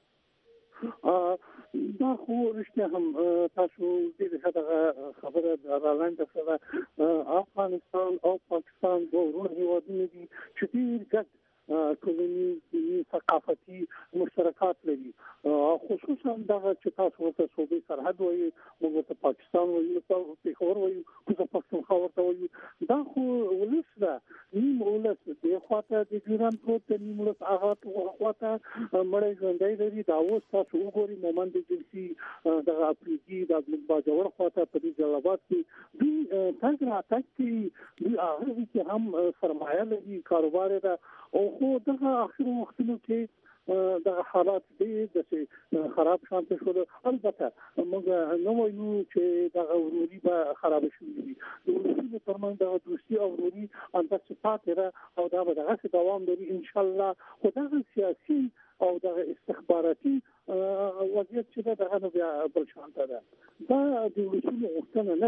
دا خو رښتیا هم تاسو دې دغه خبره رالاندې کړه. افغانستان او پاکستان دوه ورونه هېوادونه دي چې ډېر ګډ کلونی ثقافتي مشترکات لري، خصوصا دغه چې تاسو ورته صوبې سرحد وایي، موږ ورته پاکستان وایو، تاسو پیښور وایو، کوزه پښتونخوا ورته وایو. دا خو ولس ده، نیم ولس دې خواته د ګران پروت دی، نیم ولس هغه خواته مړی ژوندی لري. دا اوس تاسو وګورئ مومند جنسي دغه افریقي د باجوړ خواته په دې جلال آباد کې دوی تګ راتګ کوي، دوی هغه کې هم سرمایه لري، کاروبار ده. او خو دغه اخر وختونو کې دغه حالات دې د خراب شانته شول. البته موږ نو وایو چې دغه وروري به خراب شي، د وروري ترمن د دوستي او وروري انتخابات را او دا به دغه دوام لري ان شاء الله. خو دغه سیاسي او دغه استخباراتي وضعیت چې دغه بیا بل شانته ده، دا د ولسونو غوښتنه نه ده.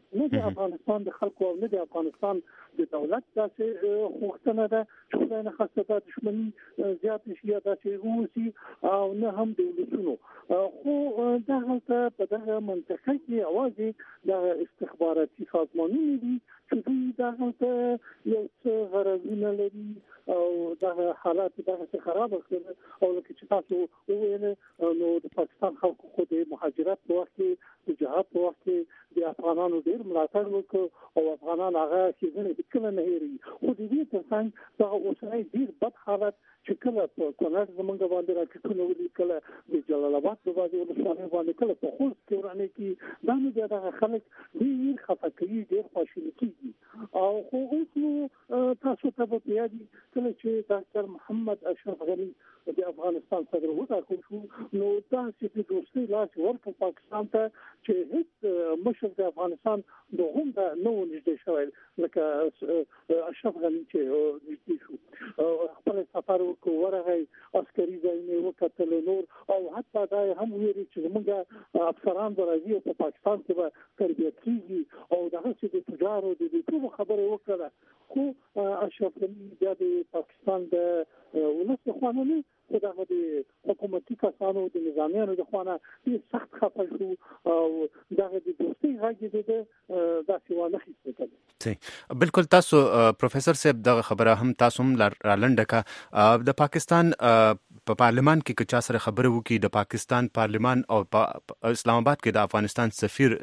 نه د افغانستان د خلکو او نه د افغانستان د دولت داسې غوښتنه ده چې خدای نه خواسته د دښمني زیاتې شي یا داسې ووسي او نه هم د ولسونو. خو دغلته په دغه منطقه کې یوازې د استخباراتي سازمانونه دي چې دوی دغلته یو څه غرضونه لري او دغه حالات دغه څه خراب کړي. او لکه چې تاسو وویل نو د پاکستان خلکو خو د مهاجرت په وخت کې د جهاد په وخت کې د افغانانو ډېر ملاتړ وکړ او افغانان هغه چې نه کله نه هېري. خو د دې ترڅنګ دغه اوسنی ډېر بد حالت چې کله په کونړ زمونږ باندې راکټونه ولي، کله د جلال آباد په باندې ولسوالۍ باندې، کله په خوست کې ورانه کې دا نه دغه خلک ډېر خفه کوي، ډېر خواشیني کېږي. او خو اوس نو تاسو ته به یاد وي کله چې ډاکټر محمد اشرف غني د افغانستان صدر وټاکل شو نو تاسو د دوستۍ لاس ورکړ پاکستان ته چې هیڅ مشر د افغانستان د هم د نو نږدې شوی لکه اشرف غني چې نږدې شو خپل سفر وکړ ورغی عسکري ځایونه وکتل نور او حتی دا هم ویري چې موږ افسران درځي په پاکستان کې به تربیه کیږي او دغه چې د تجارو د ټول خبره وکړه. خو اشرف غني د پاکستان د ولس خوانه خو دغه د حکومتي کسانو د نظامیانو د خوانه ډېر سخت خفه شو او دغه د دوستۍ غږ د داسې ونه خېستل. صحیح بالکل. تاسو پروفیسور صاحب دغه خبره هم تاسو هم رالنډه کا د پاکستان په پارلمان کې که چا سره خبره وکړي د پاکستان پارلمان او په اسلام آباد کې د افغانستان سفیر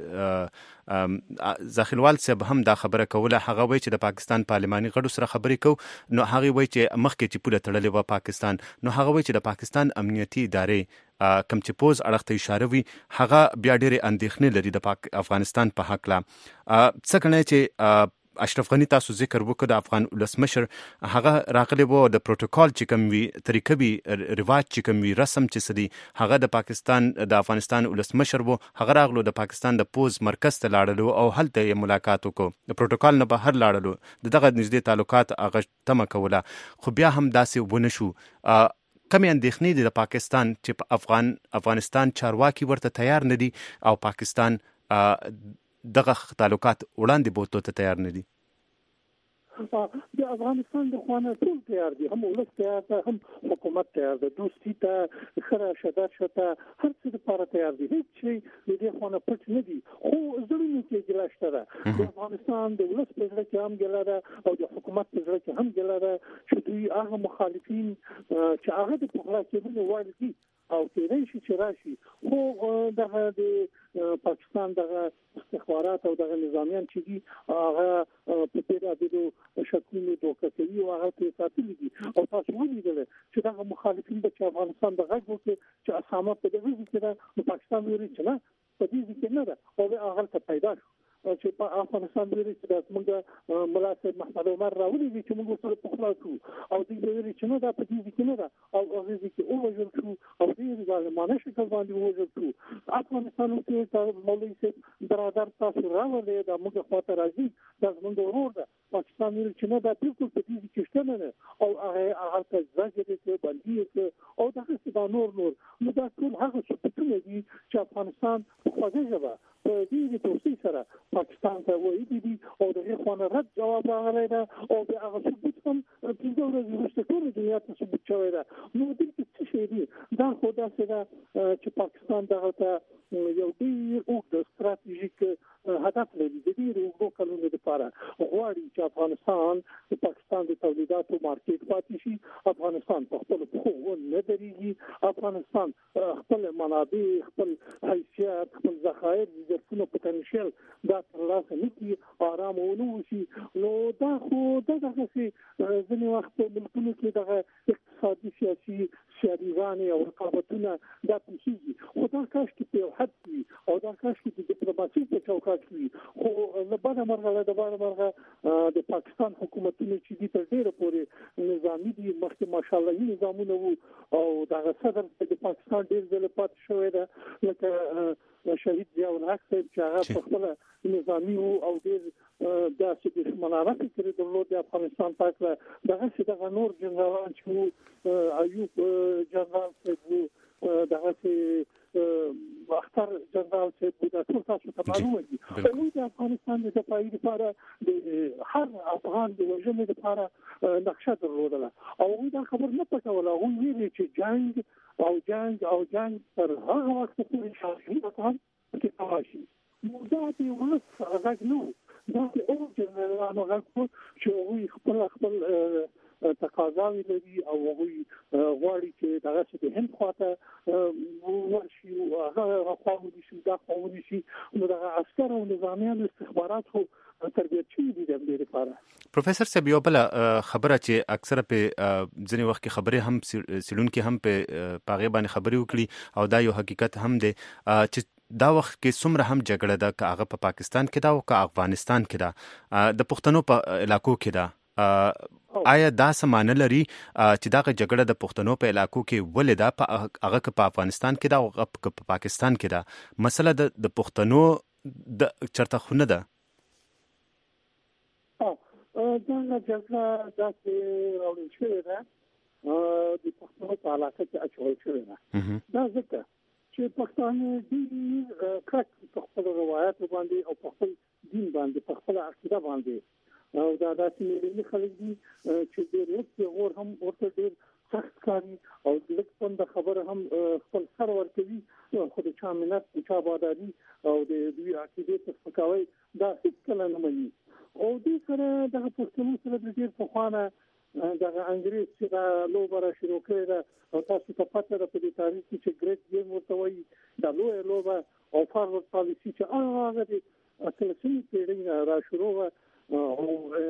ځخیلوال صاحب هم دا خبره کوله. هغه وایي چې د پاکستان پارلماني غړو سره خبرې کوو نو هغه وایي چې مخکې چې پوله تړلې وه پاکستان نو هغه وایي چې د پاکستان امنیتي ادارې کم چې پوز اړخ ته اشاره وي هغه بیا ډېرې اندېښنې لري د پاک افغانستان په حق لا. څه کڼی چې اشرف غني تاسو ذکر وکړ د افغان ولسمشر هغه راغلی وو د پروتوکول چې کوم وي طریقه وي رواج چې کوم وي رسم چې سدي هغه د پاکستان د افغانستان ولسمشر وو هغه راغلو د پاکستان د پوز مرکز ته لاړلو او هلته یې ملاقات وکړو د پروتوکول نه بهر لاړلو دغه نږدې تعلقات هغه تمه کوله. خو بیا هم داسې ونه شو. کمی اندېښنې دي د پاکستان چې په افغان افغانستان چارواکي ورته تیار نه دي او پاکستان دغه تعلقات وړاندې بوتلو ته تیار نه دي. د افغانستان د خوانه ټول تیار دي، هم ولس تیار ده هم حکومت تیار ده، دوستي ته خره شدت شته هر څه لپاره تیار دي. هیڅ شي د دې خوانه پټ نه دي. خو زړونو کې ګیله شته ده د افغانستان د ولس په زړه کې هم ګیله ده او د حکومت په زړه کې هم ګیله ده چې دوی هغه مخالفین چې هغه د پخلا کېدو وړ دي او کېدای شي چې راشي. خو دغه د پاکستان دغه استخبارات او دغه نظامیان چې دي هغه په پیدا دي شکلونه دوکه کوي او هغه ته ساتلي دي. او تاسو ولیدل چې دغه مخالفین د افغانستان د غږ وکړي چې اسامه په دغه ځای کې د پاکستان ویري چې نه په دې ځای کې نه ده او هغه ته پیدا شو چې په افغانستان ویري چې د موږ ملا صاحب محمد عمر راولي چې موږ سره په خلا شو او دې ویري چې نه دا په دې ځای کې نه ده او هغه ځای کې او وژل شو او دې ظالمانه شکل باندې وژل شو. افغانستان کې مولوي صاحب برادر تاسو راولي دا موږ خاطر راځي دا موږ ورور ده. پاکستان ویل چې نه دا بالکل په دې کې شته نه او هغه هغه ته ځاګه دې باندې او دا څه دا نور نور نو دا ټول هغه څه په دې چې افغانستان خوځي جواب په دې توصي سره پاکستان ته وایي دي او دغه خوانه رد جواب راغلی دا او هغه ثبوت هم په دغه ورسته ټول دنیا ته ثبوت شوی دا. نو دې څه شي دي دا خو دا څه چې پاکستان دغه ته یو ډېر اوږد ستراتیژیک هدف لري د دې یو کلونو لپاره غواړي چې افغانستان د پاکستان د تولیداتو مارکیټ پاتې شي. افغانستان په خپل خو نه درېږي. افغانستان خپل منابع خپل حیثیت خپل ذخایر ځکه پوتنشل دا ترلاسه نکړي آرام ونوشي. نو دا خو دغه څه ځینې وخت ملکونو کې دغه اقتصادي سیاسي سیالیزانې او رقابتونه دا پیښیږي. خو دا کاش چې په حد وي او دا کاش چې د ډیپلوماسي په چوکاټ وي. خو له بده مرغه له بده مرغه د پاکستان حکومتونو چې دي تر ډیره پورې نظامي دي مخکې ماشاءالله نظامونه وو او دغه صدر د پاکستان ډیر ځله پات شوی ده لکه شهید ضیاء الحق صاحب چې هغه په خپل نظامي وو او ډیر دا چې د مناره فکر درلود د افغانستان پاکله دغه چې دغه نور جنرالان چې وو ایوب جنرال صاحب وو دغه چې اختر افسر جنرال چې د ټول تاسو ته معلومه دي او د افغانستان د دفاعي لپاره د هر افغان د وژنې لپاره نقشه درلودله او دا خبر نه پټوله او ویلي چې جنگ او جنگ او جنگ تر هغه وخت پورې شاهي افغان کې تماشي نو دا د ولس غږ نو دا د او جنرالانو غږ چې وی خپل خپل تقاضاوي لري او هغوی غواړي چې دغه څه د هند خواته ورشي او هغه خواهد شي دا خواهد شي نو دغه عسكر او نظامیان استخبارات خو تربیت شي دي د دې لپاره پروفیسور صاحب یو بل خبره چې اکثره په ځینې وخت کې خبرې هم سیلون کې هم په پاغه باندې خبرې وکړي او دا یو حقیقت هم دی چې دا وخت کې څومره هم جګړه ده که هغه په پاکستان کې ده او که افغانستان کې ده د پښتنو په علاقو کې ده آیا دا سمانه لري چې دا جګړه د پښتنو په علاقو کې ولې ده هغه که په افغانستان کې ده او که په پاکستان کې ده مسله د پښتنو د چرته خونه ده دا جګړه داسې راوړل شوې ده د پښتنو په علاقه کې اچول شوې ده دا ځکه چې پښتانه ډېر کلک په خپل روایت باندې او په خپل دین باندې په خپل عقیده باندې او دا داسې ملي خلک دي چې ډېر لږ غور هم ورته ډېر سخت کاري او لږ څنګه خبره هم خپل سر ورکوي خو د چا منت د چا باداري او د دوی عقیده ته سپکاوي دا هیڅ کله نه مني او دې سره دغه پښتنو سره د ډېر پخوانه دغه انګریز چې دا لوبه را شروع کړې ده او تاسو ته پته ده په دې تاریخ کې چې ګریټ گیم ورته وایي دا لویه لوبه او فارورډ پالیسي چې هغه د اتلسمې پېړۍ نه را شروع وه او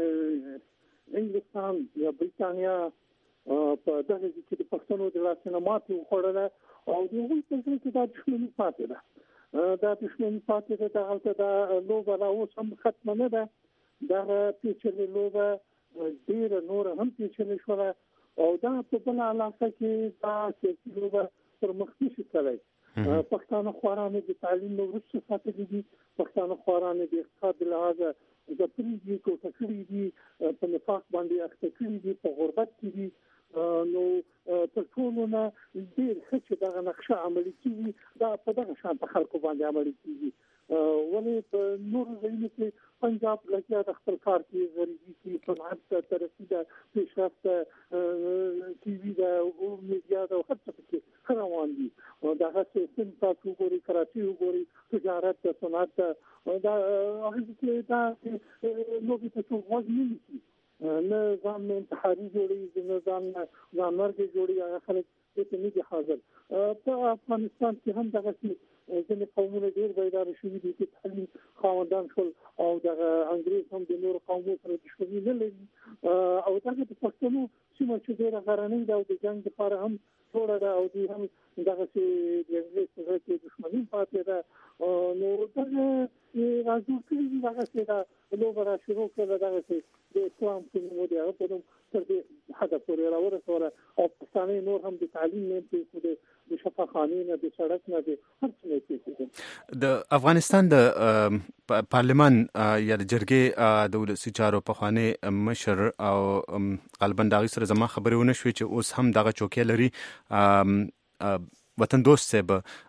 انګلستان یا بریتانیا په دغه کې د پښتنو د لاسه نه ماتې وخوړله او د هغوی په ځای کې دا دښمني پاتې ده دا دښمني پاتې ده دغلته دا لوبه لا اوس هم ختمه نه ده دغه پیچلې لوبه ډېره نوره هم پیچلې شوله او دا په بله علاقه کې دا سیاسي لوبه پرمخ نشي تللی پښتانه خوارانو د تعلیم نه وروسته ساتلي دي پښتانه خوارانو د اقتصاد له لحاظه ځپلي دي کوټه کړي دي په نفاق باندې اخته کړي دي په غربت کې دي نو تر ټولو نه ډېر ښه چې دغه نقشه عملي کېږي دا په دغه شان په خلکو باندې عملي کېږي ولې په نورو ځایونو کې پنجاب لکه د خپل کار کې غریبي کې صنعت ته ترقي ده پیشرفت ټي وي ده او میډیا ده او هر څه پکې ښه روان دي دغه سیستم تاسو وګورئ کراچي وګورئ تجارت ده صنعت ده دا هغه کې دا لوبې ته څوک غوږ نه نیسي نه ځان انتحاري جوړېږي نه ځان ځانمرګي جوړي هغه خلک دې نه دي حاضر په افغانستان کې هم دغه ځینې قومونه ډېر بیدار شوي دي چې تعلیم خاوندان شول او دغه انګریز هم د نورو قومونو سره دښمني نه لري او دغه د پښتنو سیمه چې ډېره غرنۍ ده او د جنګ لپاره هم جوړه ده او دوی هم دغسې د انګریز سره کې دښمني پاتې ده نو دغه راجوړ کړي دي دغسې دا لوبه را شروع کړله دغسې د اسلام په نوم د هغه په نوم تر دې حده پورې راورسوله او پښتانه نور هم د تعلیم نه پرېښودې د شفاخانې نه د سړک نه د هر څه نه پرېښودې د افغانستان د پارلمان یا د جرګې د ولسي چارو پخوانی مشر او غالبا د هغې سره زما خبرې ونه شوې چې اوس هم دغه چوکۍ لري وطن دوست صاحب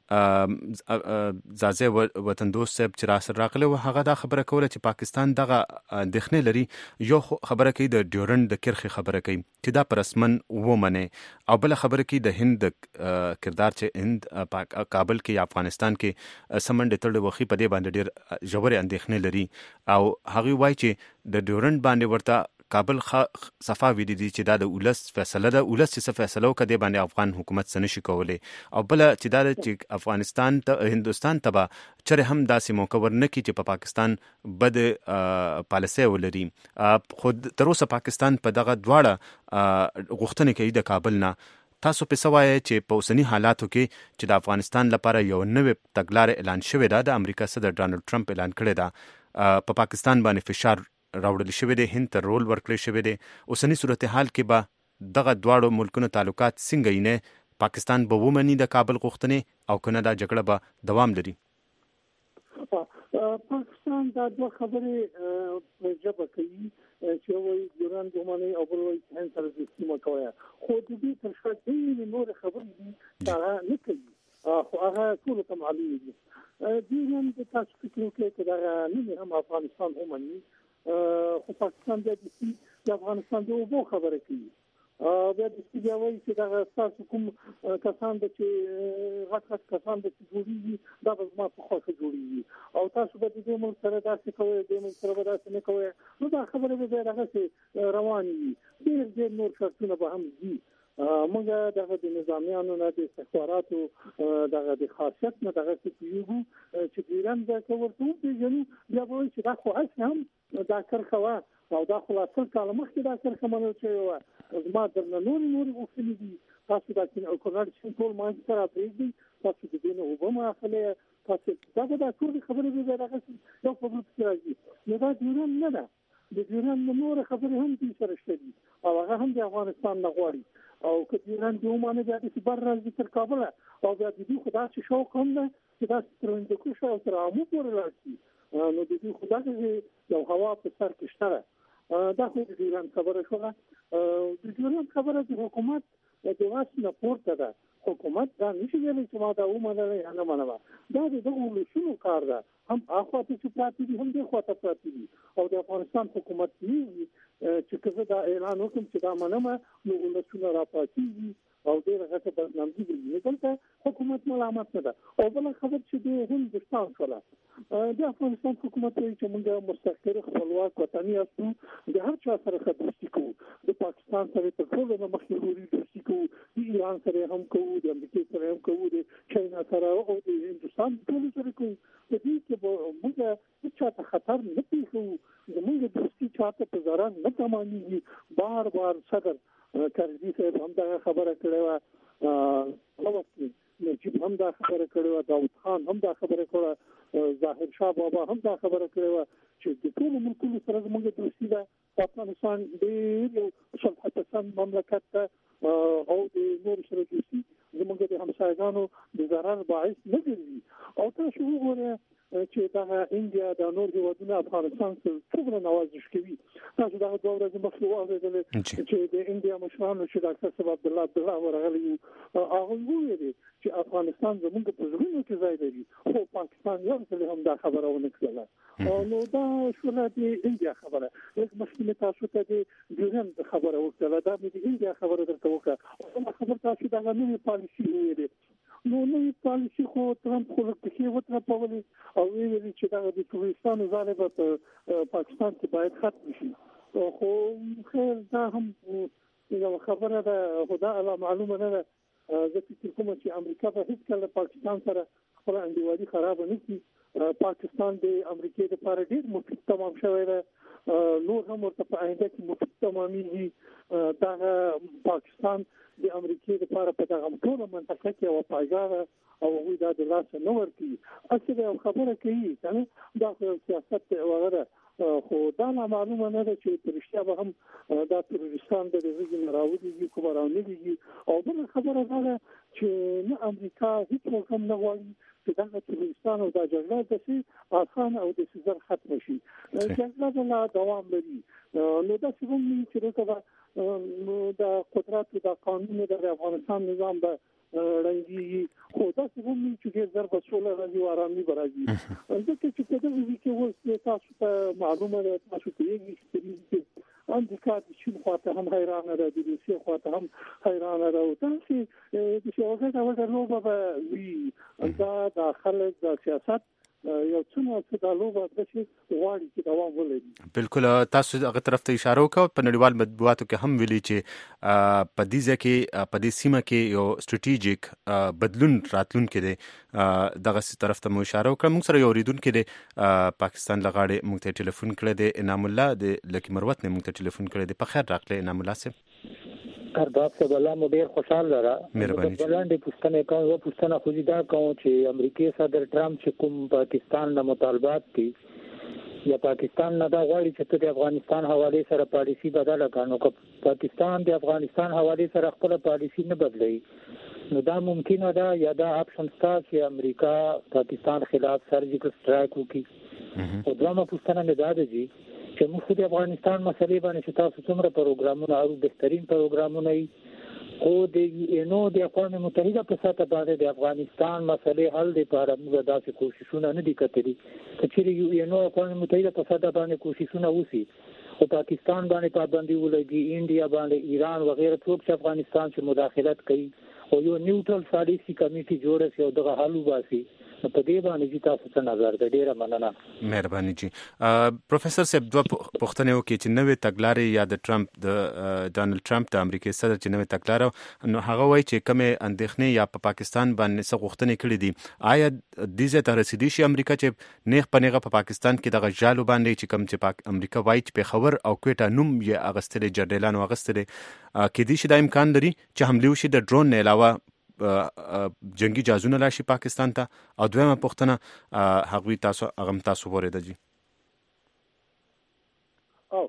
زازه وطن دوست صاحب چې را سره راغلی و هغه دا خبره کوله چې پاکستان دغه اندېښنې لري یو خبره کوي د ډیورنډ د کرښې خبره کوي چې دا په رسمن ومني او بله خبره کوي د هند کردار چې هند کابل کې یا افغانستان کې سمنډې تړلې وخی په دې باندې ډېر ژورې اندېښنې لري او هغوی وایي چې د ډیورنډ باندې ورته کابل صفا ویلي دي چې دا د ولس فیصله ده ولس چې څه فیصله وکړي باندې افغان حکومت څه نشي کولی او بل چې دا چې افغانستان ته هندوستان ته به چرې هم داسې موقع ورنه کړي چې په پاکستان بد پالیسي ولري خو تر اوسه پاکستان په دغه دواړه غوښتنې کوي د کابل نه تاسو په سوای چې په اوسنی حالاتو کې چې د افغانستان لپاره یو نوې تګلارې اعلان شوې ده د امریکا صدر ډانلډ ټرمپ اعلان کړی ده په پا پاکستان باندې فشار راوړل شوی دی هند ته رول ورکړی شوی دی اوسنی صورتحال کې به دغه دواړو ملکونو تعلقات څنګه یې نه پاکستان به ومني د کابل غوښتنې او کنه دا جګړه به دوام لري پاکستان دا دوه خبرې جبه کوي چې وایي ایران دومره او بل وایي هند سره د سیمه کوي خو د دې تر شا ډېرې نورې خبرې دي دا نه کوي خو هغه ټول ته معلوم دي. دې نن د تاسو فکر وکړئ چې دا نه هم افغانستان ومني، خو پاکستان د افغانستان د اوبو خبره کوي. بیا د سپیډیا وایي چې دا تاسو کوم کسان د چې غټ غټ کسان د چې جوړیږي دا به زما په خوښه جوړیږي او تاسو به د دې ملک سره داسې کوئ د ملک سره به داسې نه کوئ، نو دا خبره به بیا دغسې روانې وي. ډېر ډېر نور شرطونه به هم دي. موږ دغه د نظامیانو نه د استخباراتو دغه د خاصیت نه دغسې پوهېږو چې د ایران ځای ته ورته وپېژنو، بیا به وایي چې دا خو هسې هم دا کرښه وه او دا خو لا سل کاله مخکې دا کرښه منل شوې وه. زما درنه نورې نورې غوښتنې دي، تاسو دا کونړ سیند ټول منځ ته راپرېږدئ، تاسو د دې نه اوبه مه اخلئ، تاسو دا به دا ټولې خبرې به بیا دغسې یو په بل پسې راځي. نو دا د ایران نه ده، د ایران نه نورې خبرې هم دوی سره شته دي او هغه هم د افغانستان نه غواړي. او که د ایران د ومانه بیا داسې بر راځي تر کابله او بیا د دوی خو داسې شوق هم ده چې داسې تر هندوکش او تر آمو پورې لاړ شي، نو د دوی خو داسې یو هوا په سر کې شته ده. دا خو د ایران خبره شوله. د ایران خبره د حکومت د واس نه پورته ده. حکومت دا نشي ویلی چې ما دا ومنله یا نه منله، دا د دغو ولسونو کار ده، هم هخوا ته چې پراته دي هم دې خوا ته پراته دي. او د افغانستان حکومت کېږي چې که زه دا اعلان وکړم چې دا منمه نو ولسونه راپاڅېږي او ډېره غټه بدنامي به وي. دلته حکومت ملامت نه ده. او بله خبر چې د هندوستان شوله، د افغانستان حکومت وایي چې موږ مستقر خپلواک وطني یاستو، د هر چا سره ښه دوستي کوو، د پاکستان سره تر ټولو نه مخکې لوري دوستي کوو، د ایران سره هم کوو، د امریکې سره هم کوو، د چاینا سره او د هندوستان ټولو سره کوو. په دې کې به موږ هېڅ چا ته خطر نه پېښوو، زموږ دوستي چا ته په ضرر نه تمامېږي. بار بار صدر کرزي صاحب هم دغه خبره کړې وه، نجیب هم دا خبره کړې وه، داود خان هم دا خبره کړې، ظاهر شاه بابا هم دا خبره کړې وه چې د ټولو ملکونو سره زموږ دوستي ده. افغانستان ډېر یو صلح پسند مملکت ده او د نورو سره دوستي زموږ د همسایګانو د ضرر باعث نه ګرځي. او تاسو وګورئ چې دغه انډیا دا نور هېوادونه افغانستان سره څومره نوازش کوي. تاسو دغه دوه ورځې مخکې واورېدلې چې د انډیا مشرانو چې ډاکټر صاحب عبدالله عبدالله ورغلي وو، هغوی وویلې چې افغانستان زموږ په زړونو کې ځای لري، خو پاکستان یو ځل هم دا خبره ونه کړله. نو دا شوله د انډیا خبره. لږ مخکې مې تاسو ته د ډیورنډ خبره وکړله، دا مې د انډیا خبره درته وکړه. او خبر تاسو دغه نوې پالیسي وویلې، نو نوې پالیسي خو ټرمپ خو لږ پښې وترپولې او ویلي چې دغه د ټوریستانو ځالې به په پاکستان کې باید ختم شي. خو خیر دا هم یو خبره ده، خو دا لا معلومه نه ده. زه فکر کوم چې امریکا به هېڅکله پاکستان سره خپله انډیوالي خرابه نه کړي. پاکستان د امریکې لپاره ډېر مفید تمام شوی ده، نور هم ورته په آینده کې مفید تمامېږي. دغه پاکستان د امریکې لپاره په دغه ټوله منطقه کې یوه پایګاه ده او هغوی دا د لاسه نه ورکوي. هسې به یو خبره کوي که نه، دا خو یو سیاست دی هغه ده، خو دا نامعلومه نه ده چې په رښتیا به هم دا تروریستان د غږې نه راولېږي که به راونهلېږي. او بله خبره دا ده چې نه امریکا هېڅوک هم نه غواړي چې دغه تروریستان او دا جګړه داسې اسانه او داسې زر ختمه شي. جګړه به لا دوام لري. نو داسې هم وي چې دلته به د قدرت د قانون د افغانستان نظام به ړنګېږي، خو داسې هم وي چې ډېر زر به سوله راځي او ارامي به راځي. ځکه چې په دغه ځای کې اوس تاسو ته معلومه ده، تاسو پوهېږئ چې امریکا د چین خواته هم حیرانه ده، د روسیې خواته هم حیرانه ده. او داسې د یوه ګډه وډه لوبه به وي. دا د خلک د سیاست یو څومره چې دا لوبه داسې غواړي چې دوام ولري. بالکل تاسو هغه طرف ته اشاره وکړه. په نړیوال مطبوعاتو کې هم ویلي چې په دې ځای کې په دې سیمه کې یو سټریټیجیک بدلون راتلونکی دی. دغه طرف ته مو اشاره وکړه. موږ سره یو اورېدونکی دی پاکستان له غاړې، موږ ته ټلیفون کړی دی. انعام الله د لکي مروت نه موږ ته ټلیفون کړی دی. په خیر راغلی انعام الله صاحب. ارباب صاحب الله مو ډیر خوشحال لره. مهرباني. بلند پښتنه کوم و پښتنه خو دا کوم چې امریکای صدر ټرمپ چې کوم پاکستان نه مطالبات دي یا پاکستان نه دا غواړي چې د افغانستان حواله سره پالیسی بدله کړي، نو پاکستان د افغانستان حواله سره خپل پالیسی نه بدلوي، نو دا ممکنه ده یا دا اپشن ستا چې امریکا پاکستان خلاف سرجیکل سټرایک وکړي. او دومره پښتنه نه ده دي چې موږ د افغانستان مسلې باندې چې تاسو څومره پروګرامونه او بهترین پروګرامونه خو د یو ان او د اقوام متحده په سطح باندې د افغانستان مسلې حل لپاره موږ داسې کوششونه نه دي کړي چې یو ان او اقوام متحده په سطح باندې کوششونه وشي او پاکستان باندې پابندي ولګي انډیا باندې ایران وغیرہ څوک چې افغانستان چې مداخلت کوي او یو نیوټرل پالیسی کمیټي جوړه شي او دغه حل وباسي په دې باندې چې تاسو څه نظر ده ډیره مننه مهرباني جی پروفیسور صاحب دوه پوښتنې وکړي چې نوې تګلارې یا د ټرمپ د ډانلډ ټرمپ د امریکای صدر چې نوې تګلاره نو هغه وایي چې کومه اندېښنې یا په پاکستان باندې څه غوښتنې کړې دي آیا د دې ته رسیدي شي امریکا چې نیغ په نیغه په پاکستان کې دغه جالو باندې چې کوم چې پاک امریکا وایي چې پېښور او کوټه نوم یې اغستلې جرډیلانو اغستلې کې دي چې دا امکان لري چې حمله وشي د ډرون نه علاوه جنگي جهازونه راشي پاکستان ته او دویمه پوښتنه هغوی تاسو هغه تاسو وریده جی او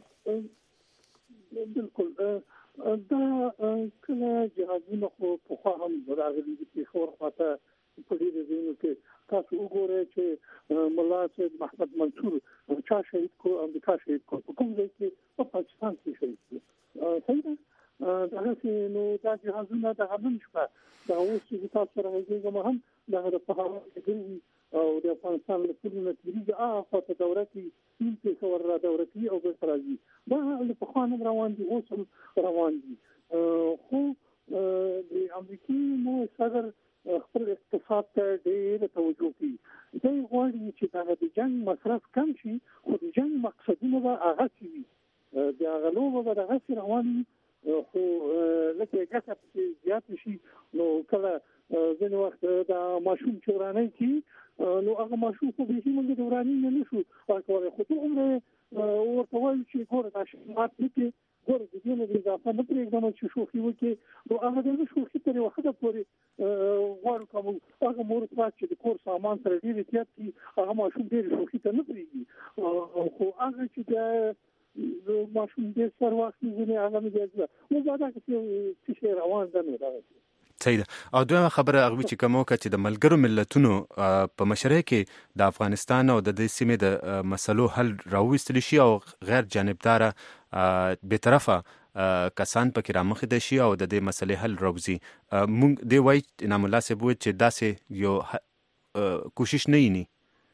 بالکل دا کله جهازونه خو په خوا هم راغلي دي په خور خاطر په دې ځینو کې تاسو وګورئ چې مولا سید محمد منصور چا شهید کو امریکا شهید کو کوم ځای کې په پاکستان کې شهید کو صحیح ده دا چې نو دا جهازونه د همون شپه دا اوس چې تاسو راغلي هم دا د پهاړ کې او د افغانستان له ټولو نتیجې هغه په دوره کې تین په څور را دوره کې او به راځي دا له پخوانو روان دي اوس روان دي خو د امریکای نو صدر خپل اقتصاد ته ډېر توجه کوي دا غواړي چې دا د جنگ مصرف کم شي خو د جنگ مقصدونه به هغه شي د غلو به دغه روان خو لکه ګټه چې زیات شي نو کله ځینې وخت د ماشوم چورانۍ کې نو هغه ماشوم خو به موږ د وراني نه نشو ورکولی خو ته عمره ورته وایو چې ګوره دا شمات نه کې ګوره د دې نه د اضافه نه پرېږدم چې شوخي وکړي نو هغه د شوخي تر یوه حده پورې غواړو کوم هغه مور پلار چې د کور سامان سره ډېر احتیاط کړي هغه ماشوم ډېر شوخي ته نه پرېږدي خو هغه چې د ماشوم دې سر وخت نه هغه مې دې نو دا چې څه روان ده نو دا صحیح ده او دویمه خبره هغه چې کوم وکړه چې د ملګرو ملتونو په مشرۍ کې د افغانستان او د دې سیمې د مسلو حل راوستل شي او غیر جانبدار به طرفه کسان پکې رامخې د شي او د دې مسلې حل راوځي مونږ دی وای انعام الله صاحب چې داسې یو کوشش نه یني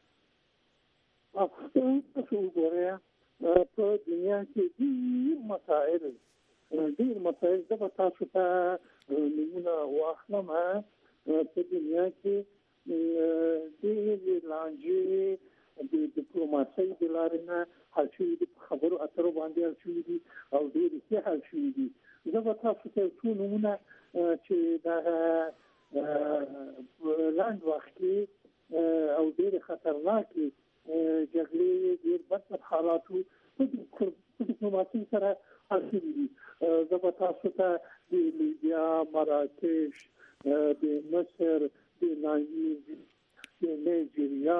تاسو وګورئ په دنیا کې ډېر مسائل ډېر مسائل د تاسو ته نمونه واخلم په دنیا کې ډېر لانجې د ډیپلوماسۍ د لارې نه حل شوي دي خبرو اترو باندې حل شوي دي او ډېر ښه حل شوي دي زه به تاسو ته څو نمونه چې د لاند وخت کې او ډېر خطرناکې جګړې ډېر بد حالاتو په ډیپلوماسۍ سره حل شوي دي زه به تاسو ته د لیبیا مراکش د مصر د نایجیریا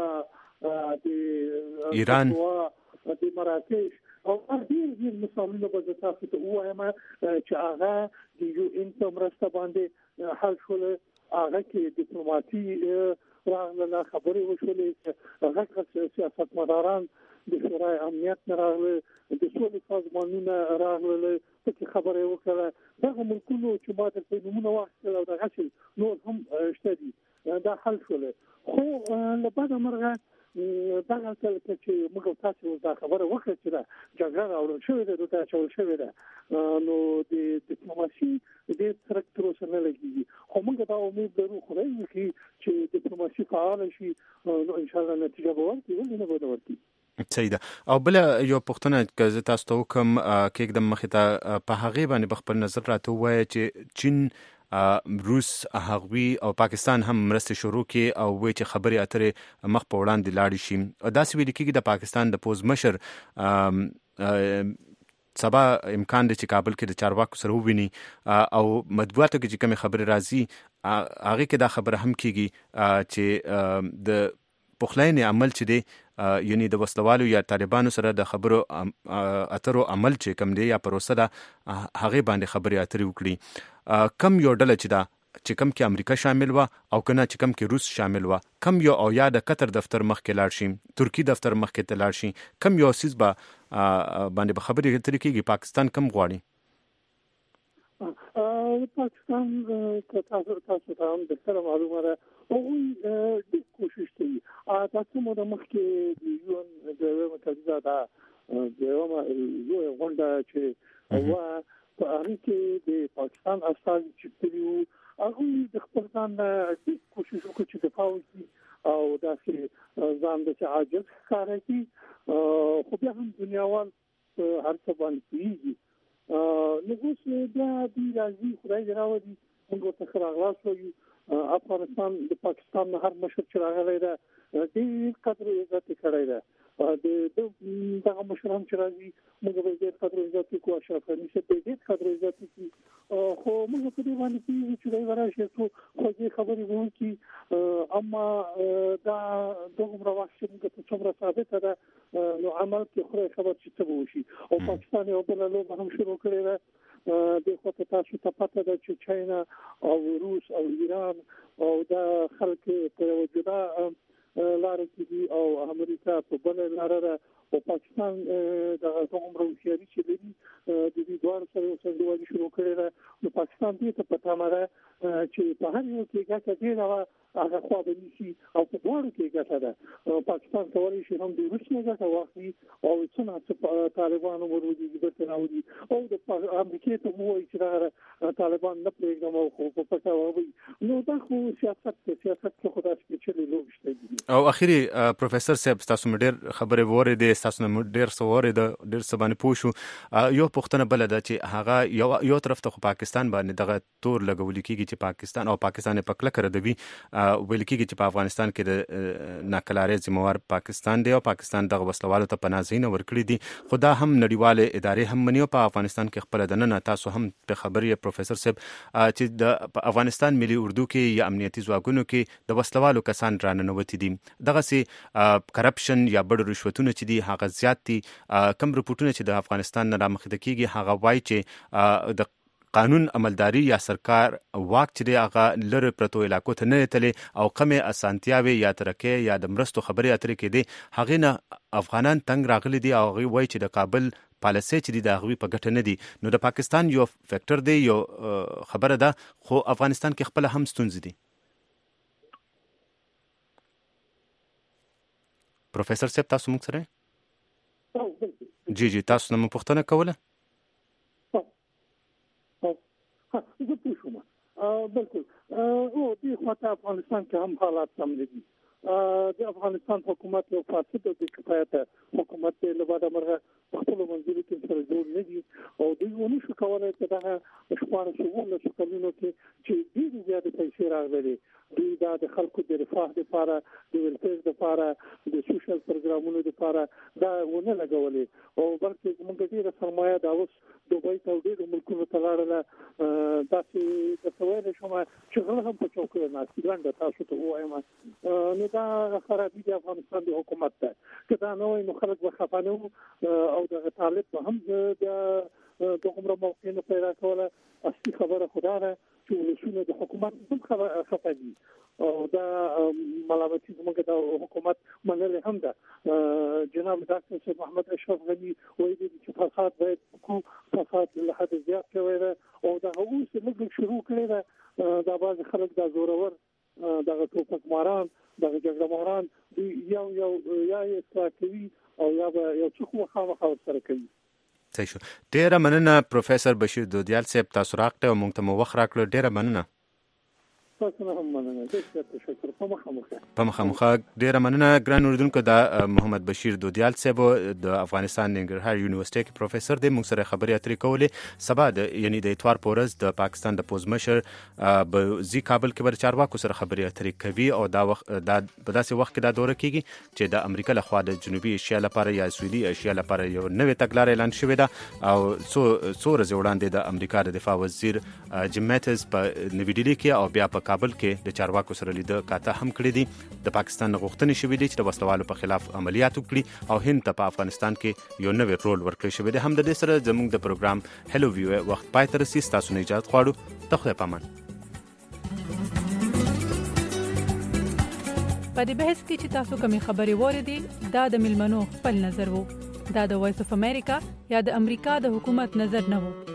د ایران د مراکش او ډېر ډېر مثالونه به تاسو ته ووایم چې هغه د یو ان په مرسته باندې حل شول هغه کې ډیپلوماسي راغله خبرې وشولې هغه سیاستمداران د شورای امنیت نه راغله د سولې سازمانونه راغله پکې خبرې وکړه دغه ملکونو چې ما ته نمونه واخیستل او دغه څه نور هم شته دي دا حل شول خو له بده مرغه دغه څه چې موږ تاسو دا خبره وکړه چې دا جګړه راوړل شوې ده دا چول شوې ده نو د ډیپلوماسي د ترکتور سره لګي خو موږ دا امید لرو خو راځي چې ډیپلوماسي فعال شي نو ان شاء الله نتیجه به ورکړي ولې نه به ورکړي صحیح ده او بل یو پوښتنه که زه تاسو ته وکم کې د مخې ته په هغه باندې خپل نظر راته وایي چې چین روس هغوی او پاکستان هم مرسته شروع کړي او وایي چې خبرې اترې مخ په وړاندې لاړې شي داسې ویل کېږي د پاکستان د پوز مشر سبا امکان دی چې کابل کې د چارواکو سره وویني او مطبوعاتو کې چې کومې خبرې راځي هغې کې دا خبره هم کېږي چې د پخلاینې عمل چې دی یعنی د وسلوالو یا طالبانو سره د خبرو اترو عمل چې کم دی یا پروسه ده هغه باندې خبرې اترې وکړي کم یو ډله چې دا چې کم کې امریکا شامل و او کنه چې کم کې روس شامل و کم یو او یا د قطر دفتر مخ کې لاړ شي ترکی دفتر مخ کې تلاړ شي کم یو سیس با باندې خبرې اترې کېږي پاکستان کم غواړي پاکستان تاسو تاسو ته هم د سره معلومه ده او د کوشش کوي تاسو مو د مخکې د یو د متحده د یو یو غونډه چې وا په هغه کې د پاکستان استاد چې تریو هغه د خپل ځان د کوشش وکړي چې د فاوزي او داسې ځان د عاجز ښکاره کړي خو بیا هم دنیاوال هر څه باندې کیږي نو اوس بیا د راځي خدای دې راوړي موږ ته خلاص وایو افغانستان د پاکستان هر مشر چې راغلی ده ډېر قدر عزت کړی ده د دغه مشران چې راځي موږ به ډېر قدر عزت کوو اشرف غني صاحب ډېر قدر عزت کوي خو موږ په دې باندې کېږي چې دا ورشي څو خوږې خبرې وکړي اما دا دغه وخت چې موږ ته څومره ثابته ده نو عمل کې خو خبر چې څه وشي او پاکستان یو بل لوبه هم شروع کړې ده د خو تاسو ته پته ده چې چاینا او روس او ایران او دا خلک په یو جدا لار کې او امریکا په بل لار ده او پاکستان د عمره وشيري چې لري د دې دوه سره سره شروع کړی ده نو پاکستان دې ته پته ماره چې په هر یو کې ګټه دی نو هغه خو به نشي او په دوه کې ګټه ده پاکستان کولای شي هم د روسي ګټه واخلي او څنګه طالبانو ورودي د راوړي او د امریکا ته وایي چې طالبان نه پرېږدم او خو په پټه وایي نو دا خو سیاست سیاست کې خدای چې لوي شته او اخیری پروفیسور صاحب تاسو مډر خبره وره دي تاسو مډر سواره د ډیر سبانه پوښو یو پښتنه بل ده چې هغه یو یو طرف ته پاکستان باندې دغه تور لګول کیږي چې پاکستان او پاکستان په کله کړه دوی ویل کیږي چې په افغانستان کې د ناکلارې ذمہوار پاکستان دی او پاکستان دغه وسلوالو ته پناهځینه ورکړي دي خدا هم نړیواله ادارې هم منیو په افغانستان کې خپل دننه تاسو هم په خبرې پروفیسور صاحب چې د افغانستان ملي اردو کې یا امنیتي ځواکونو کې د وسلوالو کسان راننوتی دي دغه سي کرپشن یا بډ رشوتونه چې دي هغه زیات دي کم رپورټونه چې د افغانستان نه رامخته کیږي هغه وایي چې د قانون عملداري یا سرکار واک چې هغه لره پرتو علاقو ته نه تللی او کمه اسانتیاوي یا ترکه یا د مرستو خبرې اترې کې دي هغه نه افغانان تنگ راغلي دي او هغه وایي چې د کابل پالیسي چې د هغوی په ګټه نه دي نو د پاکستان یو فیکٹر دی یو خبره ده خو افغانستان کې خپل هم ستونزې دي پروفیسور صاحب تاسو موږ سره جی جی تاسو نو پوښتنه کوله زه پوه شوم بالکل او دې خواته افغانستان کې هم حالات سم دي د افغانستان حکومت یو فاسد او کفایت حکومت ته لباده مرغه خپل منځلي کې سره جوړ نه دي او دوی ونه شو کولای چې دا شپاره شو له شکلونو کې چې ډېر زیات پیسې راغلي دوی دا د خلکو د رفاه لپاره د ولفیر لپاره د سوشل پروګرامونو لپاره دا ونه لګولې او بلکې موږ ډېر سرمایه دا اوس دوبۍ ته ډېر ملکونو ته لاړله دا چې د سوال شوم چې غل هم په چوکۍ نه څنګه تاسو ته وایم نو دا خرابې د افغانستان د حکومت ده کدا نوې نو خلک وخفانه او د طالب هم د د عمره موقع نه پیدا کوله اصلي خبره خدا ده چې ولسونه د حکومت هم خفه دي او دا ملامتي زموږ د حکومت منل هم ده جناب ډاکټر سید محمد اشرف غني وایي چې فساد باید کو فساد له حد زیات شوی ده او دا اوس موږ شروع کړی ده دا باز خلک دا زورور دغه ټوپک ماران دغه جګړه ماران یو یو یا اصلاح کوي او یا یو څوک مخامخ سره کوي صحیح شو ډیره مننه پروفیسور بشیر دودیال صاحب تاسو راغله او موږ ته مو وخت راکړو ډیره مننه تاسو نه هم مننه ډیر تشکر په مخامخ په مخامخ ډیره مننه ګران اوریدونکو د محمد بشیر دودیال صاحب د افغانستان ننګرهار یونیورسيټي کې پروفیسور دی موږ سره خبرې اترې کولې سبا د یعنی د اتوار پورز د پاکستان د پوزمشر به زی کابل کې بر چارواکو سره خبرې اترې کوي او دا وخت دا په داسې وخت کې دا دوره کیږي چې د امریکا له خوا د جنوبي ایشیا لپاره یا سویلي ایشیا لپاره یو نوې تګلارې اعلان شوې ده او څو څو ورځې وړاندې د امریکا د دفاع وزیر جیم میټز په نوې ډیلي کې او بیا په کابل کې د چارواکو سره لیدل کاته هم کړی دي د پاکستان غوښتنې شوې دي چې د وسلوالو په خلاف عملیات وکړي او هند ته په افغانستان کې یو نوې رول ورکړی شوی دی هم د دې سره زموږ د پروګرام هلو ویو وخت پای ته رسیدي تاسو نه اجازه غواړو ته خو پامان په دې بحث کې چې تاسو کومې خبرې وریدي دا د ملمنو خپل نظر وو دا د وایس اف امریکا یا د امریکا د حکومت نظر نه وو